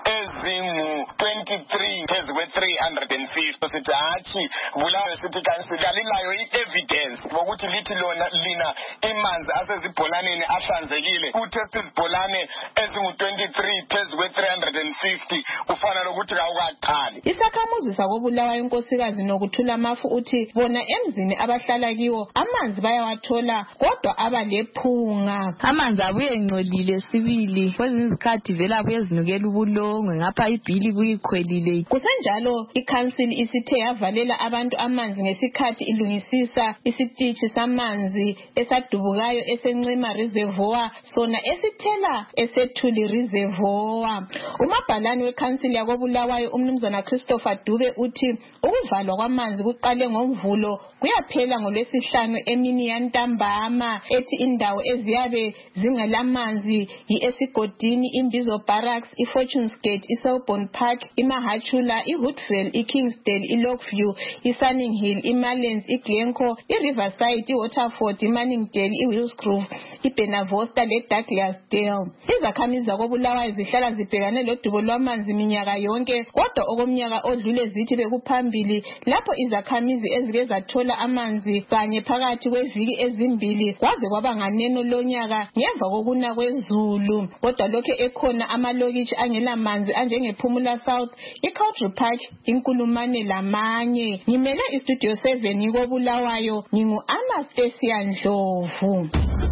W: ezingu-twenty-three phezu kwe-three hundred fifty. Sithi hathi Bulawayo City Council alilayo i-evidence bokuthi lithi lona lina imanzi asezibholaneni ahlanzekile. Utheste izibholane ezingu-twenty-three phezu kwe-three hundred fifty ufana lokuthi kawukaqali.
E: Isakhamuzi sakoBulawayo unkosikazi Nokuthula Mafu uthi bona emzini abahlala kiwo amanzi bayawathola kodwa abalephunga.
F: Amanzi abuye ngcolile sibili kwezinye izikhathi vela abuye zinukela ubulongwe ngapha ibhili buyikhwelile.
E: Kusenjalo ikhansili isithe yavalela abantu amanzi lwamanzi ngesikhathi ilungisisa isitishi samanzi esadubukayo eseNcema Reservoir sona esithela eSethuli Reservoir. Umabhalane weCouncil yakobulawayo umnumzana Christopher Dube uthi ukuvalwa kwamanzi kuqale ngoMvulo kuyaphela ngolwesihlanu emini yantambama, ethi indawo eziyabe zingelamanzi yi-Esigodini, iMbizo Barracks, iFortunes Gate, iSelbourne Park, iMahachula, iHoodville, iKingsdale, iLockview, iSunning Hill, iMarlens, iGlencoe, iRiverside, iWaterford, iManningdale, iWillsgrove, iBenavosta leDouglasdale. Izakhamizi zakobulawayo zihlala zibhekane lodubo lwamanzi minyaka yonke, kodwa okomnyaka odlule zithi bekuphambili lapho izakhamizi ezike zathola amanzi kanye phakathi kweviki ezimbili kwaze kwaba nganeno lonyaka ngemva kokuna kwezulu. Kodwa lokho ekhona amalokitshi angela manzi anjengePhumula South, iCountry Park, iNkulumane lamanye. Ngimele iStudio seven ngikobulawayo, ngingu Anastasia Ndlovu.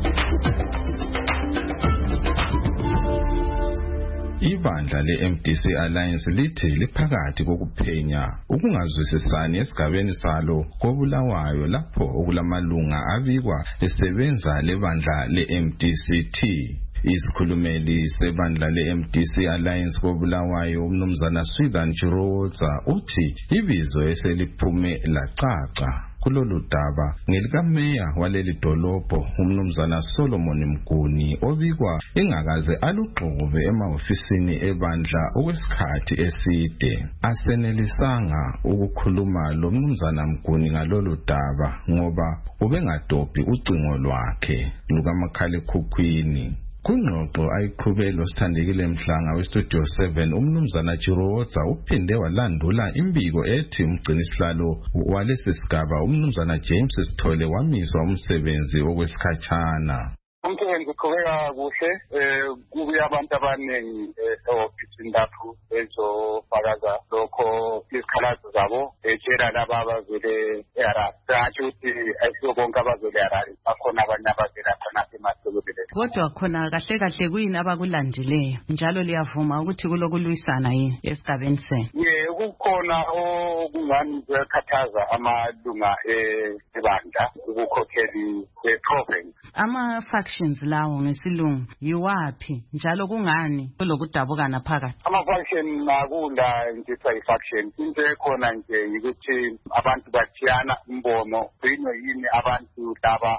U: Ibandla le-M D C Alliance lithi liphakathi kokuphenya ukungazwisisani esigabeni salo kobulawayo lapho okulamalunga abikwa esebenza lebandla le-M D C T. Isikhulumeli sebandla le-M D C Alliance kobulawayo umnumzana Swithan Chiroza uthi ibizo eseliphume lacaca kulolu daba ngelikameya waleli dolobho umnumzana Solomon Mguni obikwa engakaze alugxobe emahofisini ebandla okwesikhathi eside. Asenelisanga ukukhuluma lo mnumzana Mguni ngalolu daba ngoba ubengadobhi ucingo lwakhe lukamakhalekhukhwini. Kungxoxo ayiqhubelo sithandekile mhlanga weStudio seven umnumzana Chiroza uphinde walandula imbiko ethi umgcinisihlalo walesi sigaba umnumzana James Sithole wamiswa umsebenzi okwesikhashana.
G: Umsebenzi uqhubeka kuhle, kubuye abantu abaningi e-ofisini lapho bezofakaza lokho izikhalazo zabo betshela laba abavele eHarare. Satsho ukuthi ayisibo bonke abavele eHarare, bakhona abanye abavela khona eMasekelele.
J: Kodwa khona kahle kahle kuyini abakulandileyo njalo liyavuma ukuthi kulokulwisana yini esigabeni senu?
G: Ye, kukhona okungani kuyakhathaza amalunga ebandla ukukhokheli e-province.
J: Ama factions lawo ngesilungu yiwaphi njalo kungani kulokudabukana phakathi?
G: Ama faction akula nje faction, into ekhona nje ukuthi abantu bathiyana imbono bino yini abantu laba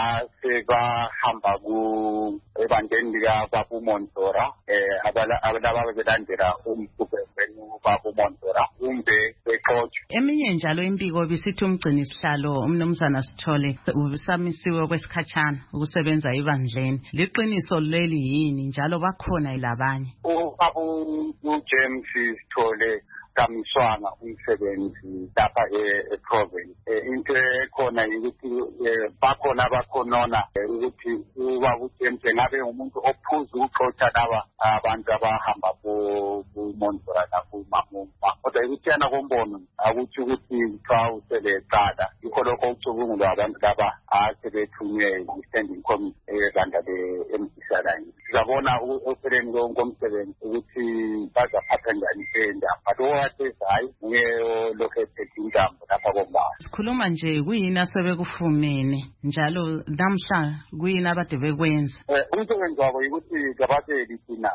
G: asebahamba ku ebandleni lika Babu Montora eh abalaba belandela umkhubeni Babu Montora umbe beqotho.
J: Eminye njalo impiko bisithi umgcini sihlalo umnumzana Sithole ubisamisiwe kwesikhatshana ukusebenza ibandleni. Liqiniso leli yini njalo bakhona ilabanye?
G: Ubabu uJames Sithole kamswana umsebenzi lapha e-province. Into ekhona ukuthi bakhona abakhonona ukuthi uba uJames ngabe umuntu ophuza uxoxa laba abantu abahamba ku-Montora naku-Mamuma. Kodwa ukuthiyana kombono akuthi ukuthi xa useleqala yikho lokho ucubungulwa abantu laba asebethunywe i-standing committee ebandla le-M D C Alliance. Sizabona ekupheleni komsebenzi ukuthi bazaphatha njani indaba. Hayi ngiyolokho ethethe intambo lapha kombala.
J: Sikhuluma nje kuyini asebekufumene njalo namhla kuyini abade bekwenza?
G: Umsebenzi wabo ukuthi gabateli thina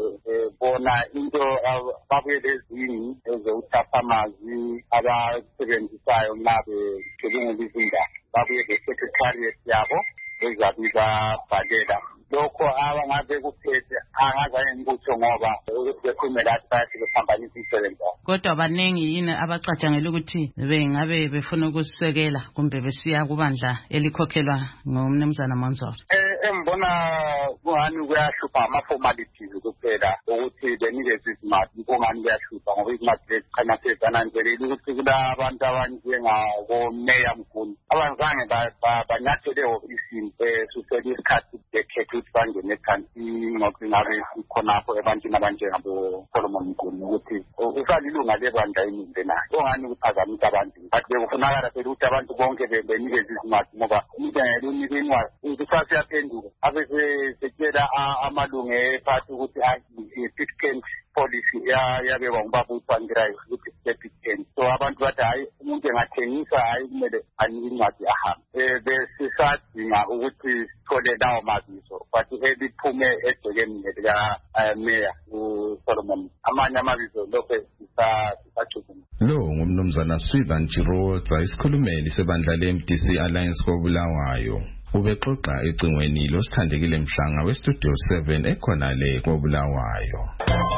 G: bona into babuye lezini ezokuthapha amazwi abasebenzisayo nxa becubungula izindaba. Babuye le-secretariat yabo ezabe babhalela lokho abangabe kuphethe angazaye ngikutsho ngoba bekhulumela athi bayathi bephambanisa umsebenzi wabo.
J: Kodwa baningi yini abacatshangela ukuthi bengabe befuna ukusekela kumbe besiya kubandla elikhokhelwa ngumnumzana Monzolo?
G: Embona kungani kuyahlupha ama-formalities kuphela ukuthi benikeze izimali kungani kuyahlupha ngoba izimali lezi khanya sezananzelile ukuthi kulabantu abanjengabomeya Mguni abazange banyathele ehofisini susele isikhathi bekhethe ukuthi bangene ekhansi ngokungabe khonapho ebantwini abanjengabo Solomon Mguni ukuthi usalilunga lebandla iningi nayo kungani kuphazamisa abantu bathi bekufunakala phela ukuthi abantu bonke benikeze izimali ngoba umuntu angelunika incwadi kusasiyaphenduka abe setshela amalunga ephathi ukuthi hayi six policy yabekwa ngubaba uTwangirayo ukuthi step ten. So abantu bathi hayi umuntu engathengisa hayi kumele incwadi ahambe. Besisadinga ukuthi sithole lawo mabizo but eliphume edokeni lika Mayor uSolomon. Amanye amabizo lokho sisachukuma.
U: Lo ngumnumzana Swithan Chiroza, isikhulumeli sebandla le-M D C Alliance koBulawayo. Ubexoxa ecingweni losithandekile Mhlanga weStudio seven ekhona le koBulawayo.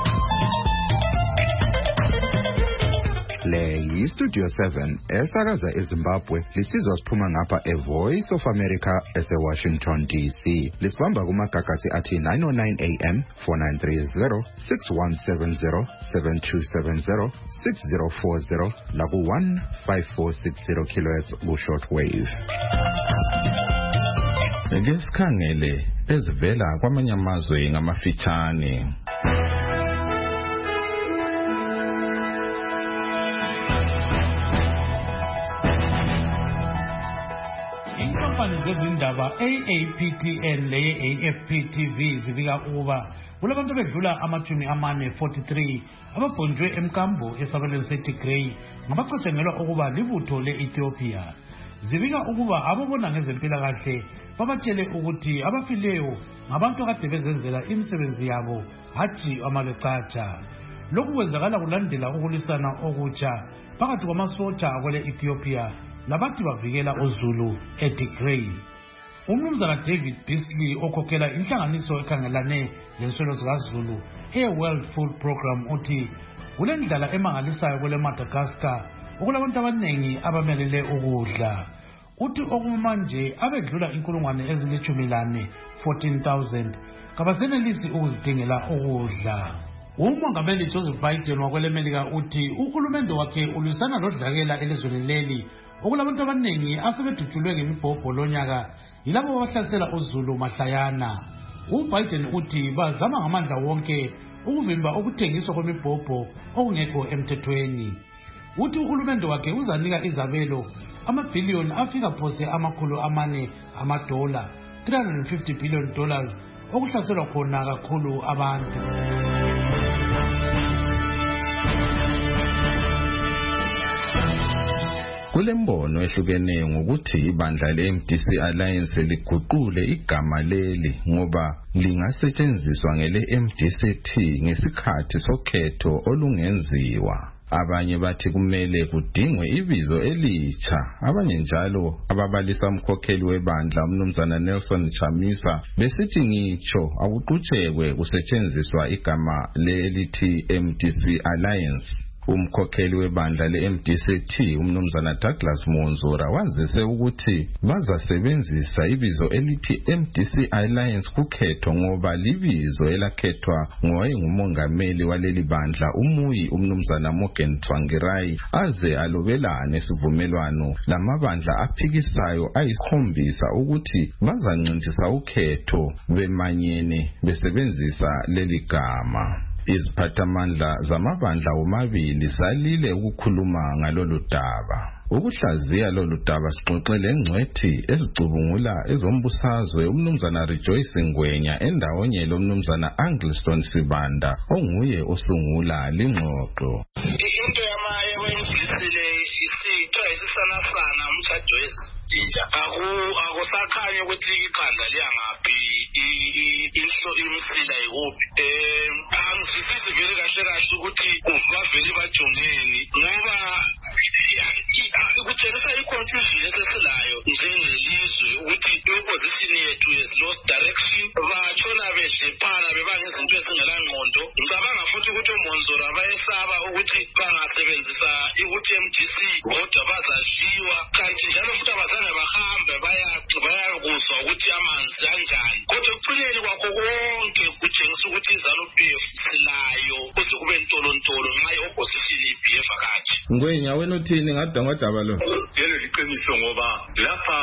I: Le yiStudio seven esakaza eZimbabwe lisizwa siphuma ngapha eVoice of America eseWashington D C. Lisibamba kumagagasi athi nine oh nine A M, four nine three zero, six one seven zero, seven two seven zero, six zero four zero laku one five four six zero kilohertz ku shortwave.
U: Ake sikhangele ezivela kwamanye amazwe ngamafitshane.
T: Inkampani zezindaba A A P T N leye A F P T V zibika ukuba kulabantu bedlula amajumi amane forty-three ababhonjwe emkambo esabelweni seTigray ngabacatshangelwa ukuba libutho le-Ethiopia. Zibika ukuba ababona ngezempilakahle babatshele ukuthi abafileyo ngabantu akade bezenzela imisebenzi yabo hathi amalecatsha. Lokhu kwenzakala kulandela ukulisana okutsha phakathi kwamasotsha akwele Ethiopia labathi bavikela oZulu eTigray. Umnumzana David Beasley okhokhela inhlanganiso ekhangelane lenswelo zikaZulu e-World Food Program uthi kulendlala emangalisayo kwele Madagascar okulabantu abanengi abamelele ukudla. Uthi okumanje abedlula inkulungwane ezilithumi lane fourteen thousand kabasenelisi ukuzidingela ukudla. Umongameli Joseph Biden wakwele Melika uthi uhulumende wakhe ulisana lodlakela elizweni leli okulabantu abanengi asebedutshulwe ngemibhobho lonyaka yilabo abahlasela uZulu mahlayana. UBiden uthi bazama ngamandla wonke ukuvimba ukuthengiswa kwemibhobho okungekho emthethweni. Uthi uhulumende wakhe uzanika izabelo amabhiliyoni afika phose amakhulu amane amadola, three hundred fifty billion dollars okuhlaselwa khona kakhulu abantu.
U: Kulembono ehlukeneyo ngokuthi ibandla le-M D C Alliance liguqule igama leli ngoba lingasetshenziswa ngele-M D C T ngesikhathi sokhetho olungenziwa. Abanye bathi kumele kudingwe ibizo elitsha. Abanye njalo ababalisa umkhokheli webandla umnumzana Nelson Chamisa besithi ngitsho akuqhutshekwe kusetshenziswa igama lelithi M D C Alliance. Umkhokheli webandla le-M D C T umnumzana Douglas Monzura wazise ukuthi bazasebenzisa ibizo elithi M D C Alliance kukhetho ngoba libizo elakhethwa ngowayengumongameli waleli bandla umuyi umnumzana Morgan Tsvangirai aze alobelane isivumelwano lamabandla aphikisayo ayisikhombisa ukuthi bazancintisa ukhetho bemanyene besebenzisa leli gama. Iziphathamandla zamabandla omabili salile ukukhuluma ngalolu daba. Ukuhlaziya lolu daba sixoxele engcwethi esicubungula ezombusazwe umnumzana Rejoice Ngwenya endawonye lomnumzana Angliston Sibanda onguye osungula lingxoxo.
W: Into yamaye wendisile isitho esisana sana umthatho wesitja aku akusakhanya ukuthi ikhanda liyangaphi inhlo imsila yikuphi. Eh angizwisisi vele kahle kahle ukuthi uvavele bajongeni ngoba ukutshengisa i-confusion esesilayo njengelizwe ukuthi i-opposition yethu has lost direction batshona bedlephana bebanga izinto ezingelangqondo. Ngicabanga futhi ukuthi uMonzora bayesaba ukuthi bangasebenzisa ukuthi M D C kodwa bazadliwa kanti njalo futhi abazange bahambe bayakuzwa ukuthi amanzi kanjani. Kodwa ekucineni kwakho konke kutshengisa ukuthi iZANU-P F silayo kuze kube ntolontolo nxa i-opposition ibhiheva kathi.
U: Ngwenya wena uthini ngadaba lo?
L: Yelo liqiniso ngoba lapha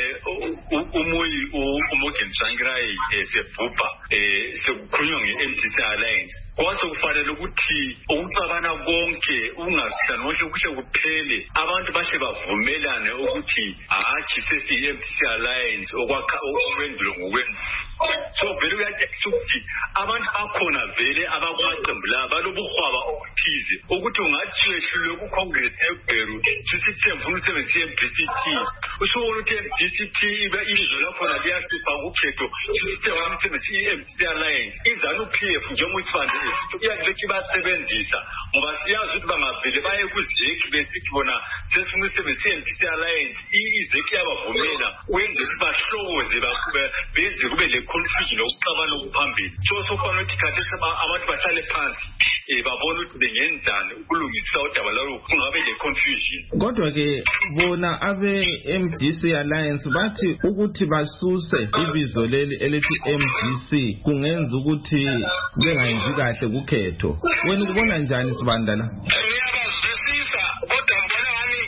L: umuyi uMorgan Tsvangirai esebhubha sekukhulunywa nge-M D C Alliance. Kwathi kufanele ukuthi ukucabana konke ungasihlanohle kushe kuphele abantu bahle bavumelane ukuthi hathi sesi-M D C Alliance okwakha okwendulo ngokwendulo. so vele uyatshengisa ukuthi abantu bakhona vele abakumaqembu la balobuhwaba obuthize ukuthi ungathi wehlulwe ku-congress eGweru sisithi mfuna usebenzise M D C T usubona ukuthi M D C T ibe izwe lakhona liyahlupha kukhetho sisithi mfuna usebenzise i-M D C Alliance izanu-P F njengosifande iyalokhu basebenzisa ngoba siyazi ukuthi bangavele baye kuzeki besithi bona sesifuna usebenzise i-M D C Alliance izeki yabavumela wenze ukuthi bahlokoze benze kube le confusion okuxabana okuphambili so sofanele ukuthi khathesi abantu bahlale phansi um babona ukuthi bengenzani ukulungisa udaba lalo kungabe le confusion.
U: Kodwa-ke bona abe-M D C Alliance bathi ukuthi basuse ibizo leli elithi M D C kungenza ukuthi bengayenzi kahle kukhetho. Wena ukubona njani Sibanda la?
W: Ngiyabazwisisa kodwa ngibona ngani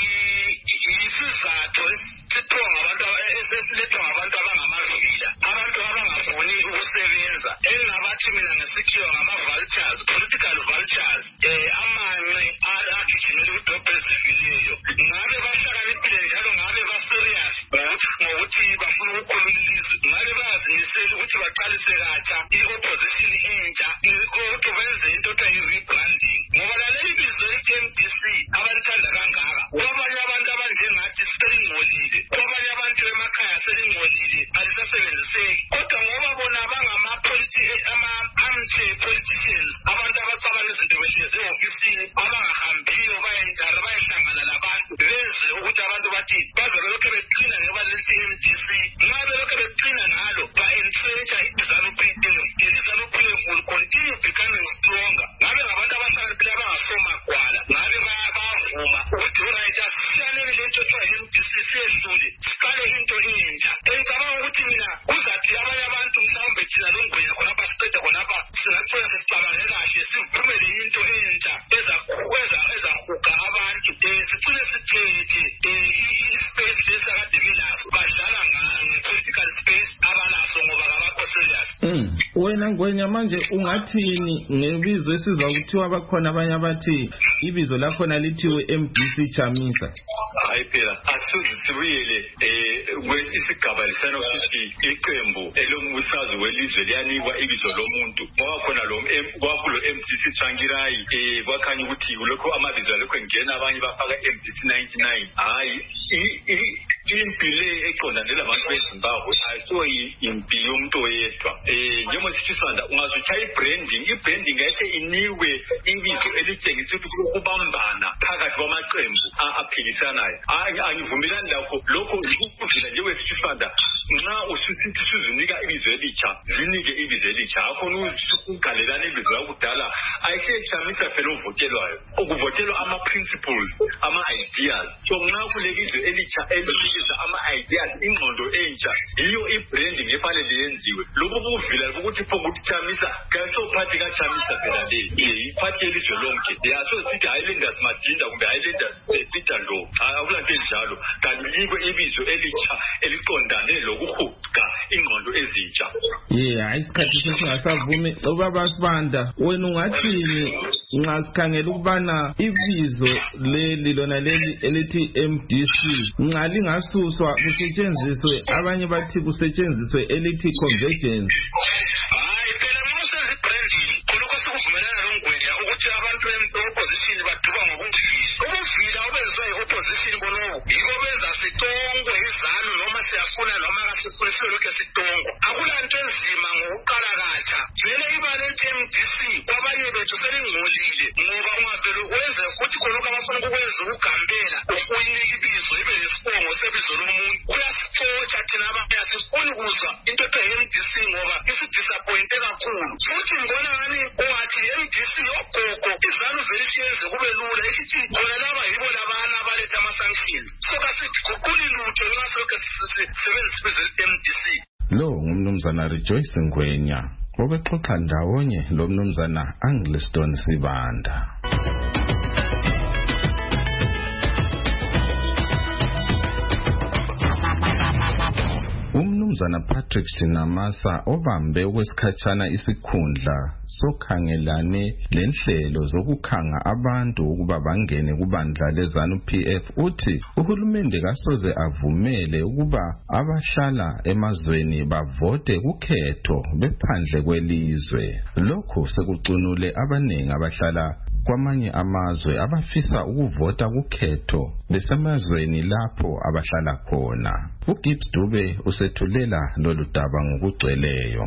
W: isizathu esithwa ngabantu esesilethwa ngabantu abangamavila abantu abangafuni ukusebenza engabathi mina ngesikhiwa ngama-vultures political vultures um amanqe agijimela kwidobho ezifileyo ngabe bahlakaniphile njalo ngabe ba-serious ngokuthi bafuna ukukhulula ilizwe ngabe bayazimisela ukuthi baqalise katsha i-opposition entsha ukuthi benze into okuthiwa yi-rebranding ngoba laleli bizo le-M D C abalithanda kangaka kwabanye abantu abanjengathi selingcolile kwabanye abantu emakhaya selingcolile alisasebenziseki kodwa ngoba bona bangama-armchair politicians abantu abacabana izinto behlezi e-ofisini abangahambiyo bayentara bayehlangana labantu beze ukuthi abantu bathi baze belokhu beqina ngoba lelithi M D C nxa belokhu beqina ngalo ba-entrencha i-ZANU-P F i-ZANU-P F will continue becoming stronger ngabe ngabantu abahlakaniphile abangasomagwala ngabe bayavuma ukuthi oright asisiyaneni lento ekuthiwa i-M D C siyehlule siqale into entsha engicabanga ukuthi mina kuzathi abanye abantu mhlawumbe thina longwenya khonapha siqeda khonapha singathola sesicabange kahle sivumelele into entsha ezahuga abantu um sigcine sithethe i-space lesi akade belaso badlala nge-political space abanaso ngoba kabakho serious.
U: Wena Ngwenya manje ungathini ngebizo esizwa kuthiwa bakhona abanye abathi ibizo lakhona lithiwe M D C Chamisa?
L: Hayi phela asuze sibuyele um isigaba lisana ukuthi iqembu elombusazi welizwe liyanikwa ibizo lomuntu ngoba khona kwakulo M D C Tsvangirai um kwakhanya ukuthi lokho amabizo alokho engena abanye bafaka M D C ninety-nine hayi impi le eqondane labantu beZimbabwe ayisiwo impi yomuntu oyedwa um njengosifisanda ungazutsha i-branding i-branding yahle inikwe ibizo elitshengisa ukuthi ukubambana phakathi kwamaqembu aphikisanayo angivumelani lakho lokho yikuvila njengosifisanda nxa ususithi suzinika ibizo elitsha zinike ibizo elitsha akhona ugalelana ibizo lakudala ayihle Chamisa phela uvotelwayo ukuvotelwa ama-principles ama-ideas so nxa kulebizo elitsha elinikeza ama-ideas ingqondo entsha yiyo i-branding efanele yenziwe lobu buvila bokuthi pho ukuthi Chamisa kasophathi kaChamisa phela le iphathi yelizwe lonke yaso sithi Highlanders Madinda kumbe Highlanders Peter Ndlovu akulante njalo kanti yikho ibizo elitsha eliqondane lokuhuga ingqondo ezintsha.
U: Ye hayi isikhathi sesingasavumi ubaba Sibanda wena ungathini nxa sikhangela ukubana ibizo leli lona leli elithi M D C nxa lingasuswa kusetshenziswe abanye bathi kusetshenziswe elithi convergence?
W: Hayi phela nxa sezibranding khonokho sikuvumelana longwenya ukuthi abantu be-opposition baduba ngobuvila ubuvila obenziwa yi-opposition bonobo yibo benza sitongwe izanu noma siyafuna noma kasifuni silokhu sitongwa akulanto enzima ngokuqala katsha vele ibala elithi M D C kwabanye bethu selingcolile ngoba ungavele wenze futhi khonokho abafuna ukukwenza ukugambela ukuyinika ibizo ibe nesibongo sebizo lomuntu kuyasitshotsha thina abantu asifuni kuzwa into ekuthiwa i-M D C ngoba isidisappointe kakhulu futhi ngibona ngani ungathi i-M D C yogogo izanu vele iyenze kube lula isithi khona laba yibo labana abaletha ama-sanctions so kasithi guquli lutho nxa silokhu sisebenzisa ibizo M D C.
U: Lo ngumnumzana Rejoice Ngwenya obexoxa ndawonye lo mnumzana Angliston Sibanda. Umnumzana Patrick Shinamasa obambe okwesikhatshana isikhundla sokhangelane lenhlelo zokukhanga abantu ukuba bangene kubandla lezanu P F uthi uhulumende kasoze avumele ukuba abahlala emazweni bavote kukhetho bephandle kwelizwe. Lokho sekucunule abanengi abahlala kwamanye amazwe abafisa ukuvota kukhetho besemazweni lapho abahlala khona. uGibbs Dube usethulela lolu daba ngokugcweleyo.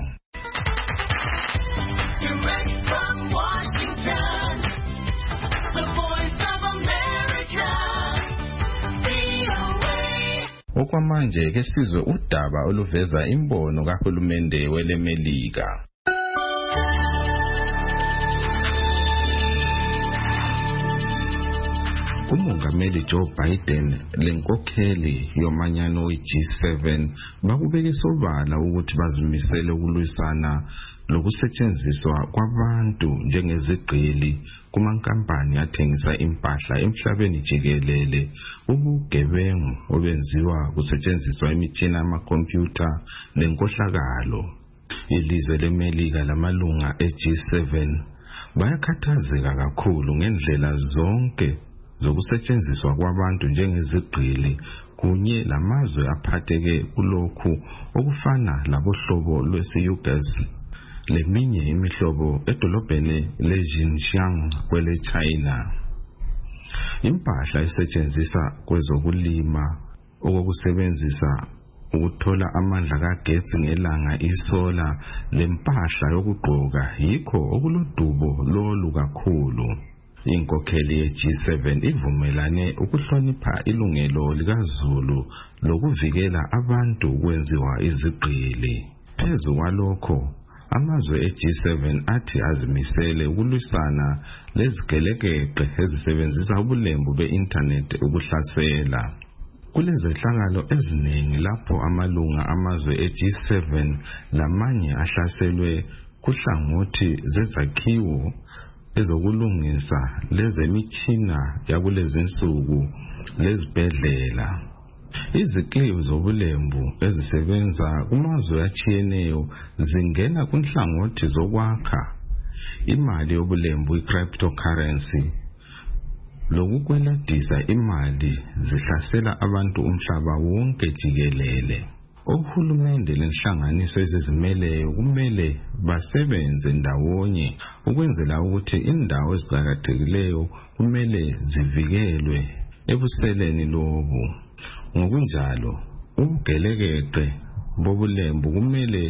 U: Okwamanje ke sizwe udaba oluveza imbono kahulumende welemelika. Umongameli Joe Biden lenkokheli yomanyano we G seven bakubeke sobala ukuthi bazimisele ukulwisana lokusetshenziswa kwabantu njengezigqili kumankampani athengisa impahla emhlabeni jikelele, ubugebengu obenziwa kusetshenziswa imitshina yamakhompyutha lenkohlakalo. Ilizwe lemelika lamalunga e-G seven bayakhathazeka kakhulu ngendlela zonke zokusetshenziswa kwabantu njengezigqili kunye lamazwe aphatheke kulokhu okufana labohlobo lwesiyugesi leminye imihlobo edolobheni le-Xinjiang kwele China. Impahla esetshenziswa kwezokulima okokusebenzisa ukuthola amandla kagetsi ngelanga isola lempahla yokugqoka yikho okulodubo lolu kakhulu. Inkokheli ye-G seven ivumelane ukuhlonipha ilungelo likaZulu lokuvikela abantu ukwenziwa izigqili. Phezu kwalokho, amazwe e-G seven athi azimisele ukulwisana lezigelekeqe ezisebenzisa ubulembu be-internet ukuhlasela. Kulezehlakalo eziningi lapho amalunga amazwe e-G seven lamanye ahlaselwe kuhlangothi zezakhiwo ezokulungisa lezemitshina yakulezinsuku lezibhedlela. Izikliwu zobulembu ezisebenza kumazwe atshiyeneyo zingena kunhlangothi zokwakha imali yobulembu i-cryptocurrency lokukweladisa imali zihlasela abantu umhlaba wonke jikelele. Uhulumende lenhlanganiso ezizimeleyo kumele basebenze ndawonye ukwenzela ukuthi indawo eziqhakathekileyo kumele zivikelwe ebuseleni lobu. Ngokunjalo, ubugelekeqe bobulembu kumele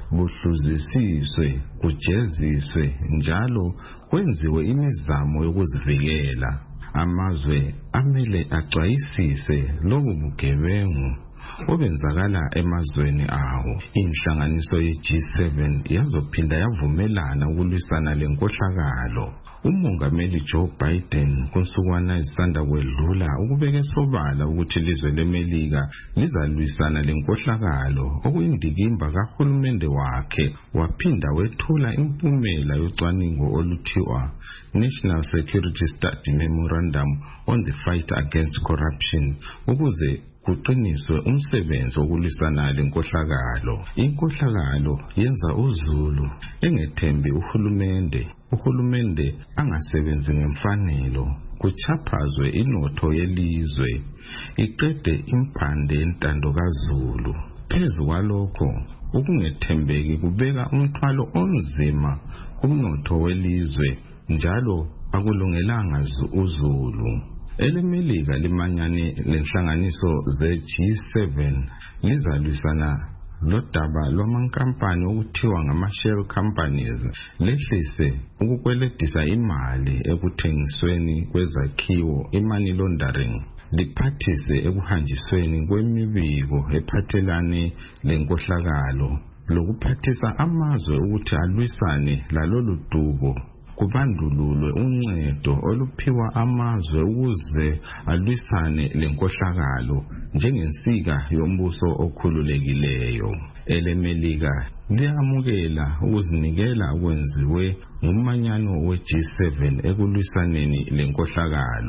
U: buhluzisiswe, kujeziswe njalo kwenziwe imizamo yokuzivikela. Amazwe amele axwayisise lobu bugebengu obenzakala emazweni awo. Inhlanganiso ye-G seven yazophinda yavumelana ukulwisana lenkohlakalo. Umongameli Joe Biden kunsukwana isanda kwedlula ukubeke sobala ukuthi ilizwe lemelika lizalwisana lenkohlakalo okuyindikimba kahulumende wakhe, waphinda wethula impumela yocwaningo oluthiwa National Security Study Memorandum on the Fight Against Corruption ukuze kuqiniswe umsebenzi wokulwisana lenkohlakalo. Inkohlakalo yenza uZulu engethembi uhulumende, uhulumende angasebenzi ngemfanelo, kuchaphazwe inotho yelizwe, iqede impande yentando kaZulu. Phezu kwalokho, ukungethembeki kubeka umthwalo onzima kumnotho welizwe njalo akulungelanga uZulu. Elemelika limanyane lenhlanganiso ze-G seven lizalwisana lodaba lwamankampani okuthiwa ngama-shell companies lehlise ukukweledisa imali ekuthengisweni kwezakhiwo, i-money laundering, liphathise ekuhanjisweni kwemibiko ephathelane lenkohlakalo lokuphathisa amazwe ukuthi alwisane lalolu dubo, kubandululwe uncedo oluphiwa amazwe ukuze alwisane lenkohlakalo njengensika yombuso okhululekileyo. Elemelika liyamukela ukuzinikela okwenziwe ngumanyano we-G seven ekulwisaneni lenkohlakalo.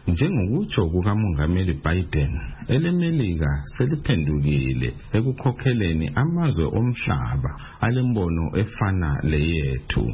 U: Njengokutsho kukaMongameli Biden, elemelika seliphendukile ekukhokheleni amazwe omhlaba alembono efana leyethu.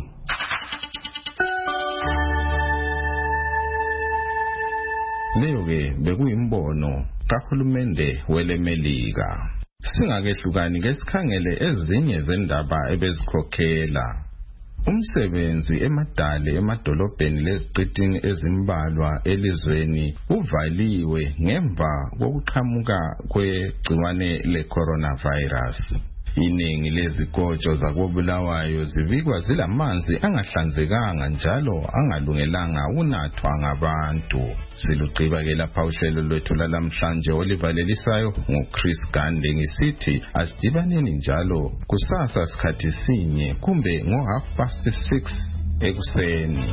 U: Leyo ke bekuyimbono kahulumende welemelika. Singakehlukani ke sikhangele ezinye zendaba ebezikhokhela. Umsebenzi emadale emadolobheni leziqitini ezimbalwa elizweni uvaliwe ngemva kokuqhamuka kwegciwane le-coronavirus. Iningi lezikotsho zakobulawayo zivikwa zilamanzi angahlanzekanga njalo angalungelanga unathwa ngabantu. Siluqiba ke lapha uhlelo lwethu lalamhlanje olivalelisayo nguChris Gande ngisithi asidibaneni njalo kusasa sikhathi sinye kumbe ngo half past six ekuseni.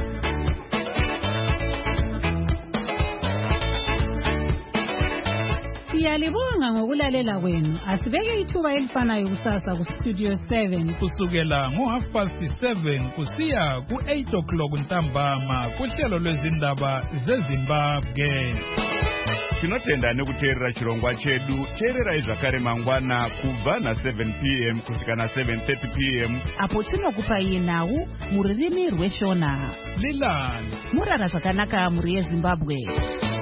B: Siyalibonga ngokulalela kwenu. Asibeke ithuba elifanayo kusasa ku Studio seven
M: kusukela ngo half past seven kusiya ku eight o'clock ntambama kuhlelo lwezindaba zeZimbabwe.
A: Tinotenda nekuteerera chirongwa chedu. Teerera izvakare mangwana kubva na seven p m kusvika na seven thirty p m
B: apo tinokupa yenhau muririmi rweshona.
M: Lilani
B: murara zvakanaka muri yeZimbabwe.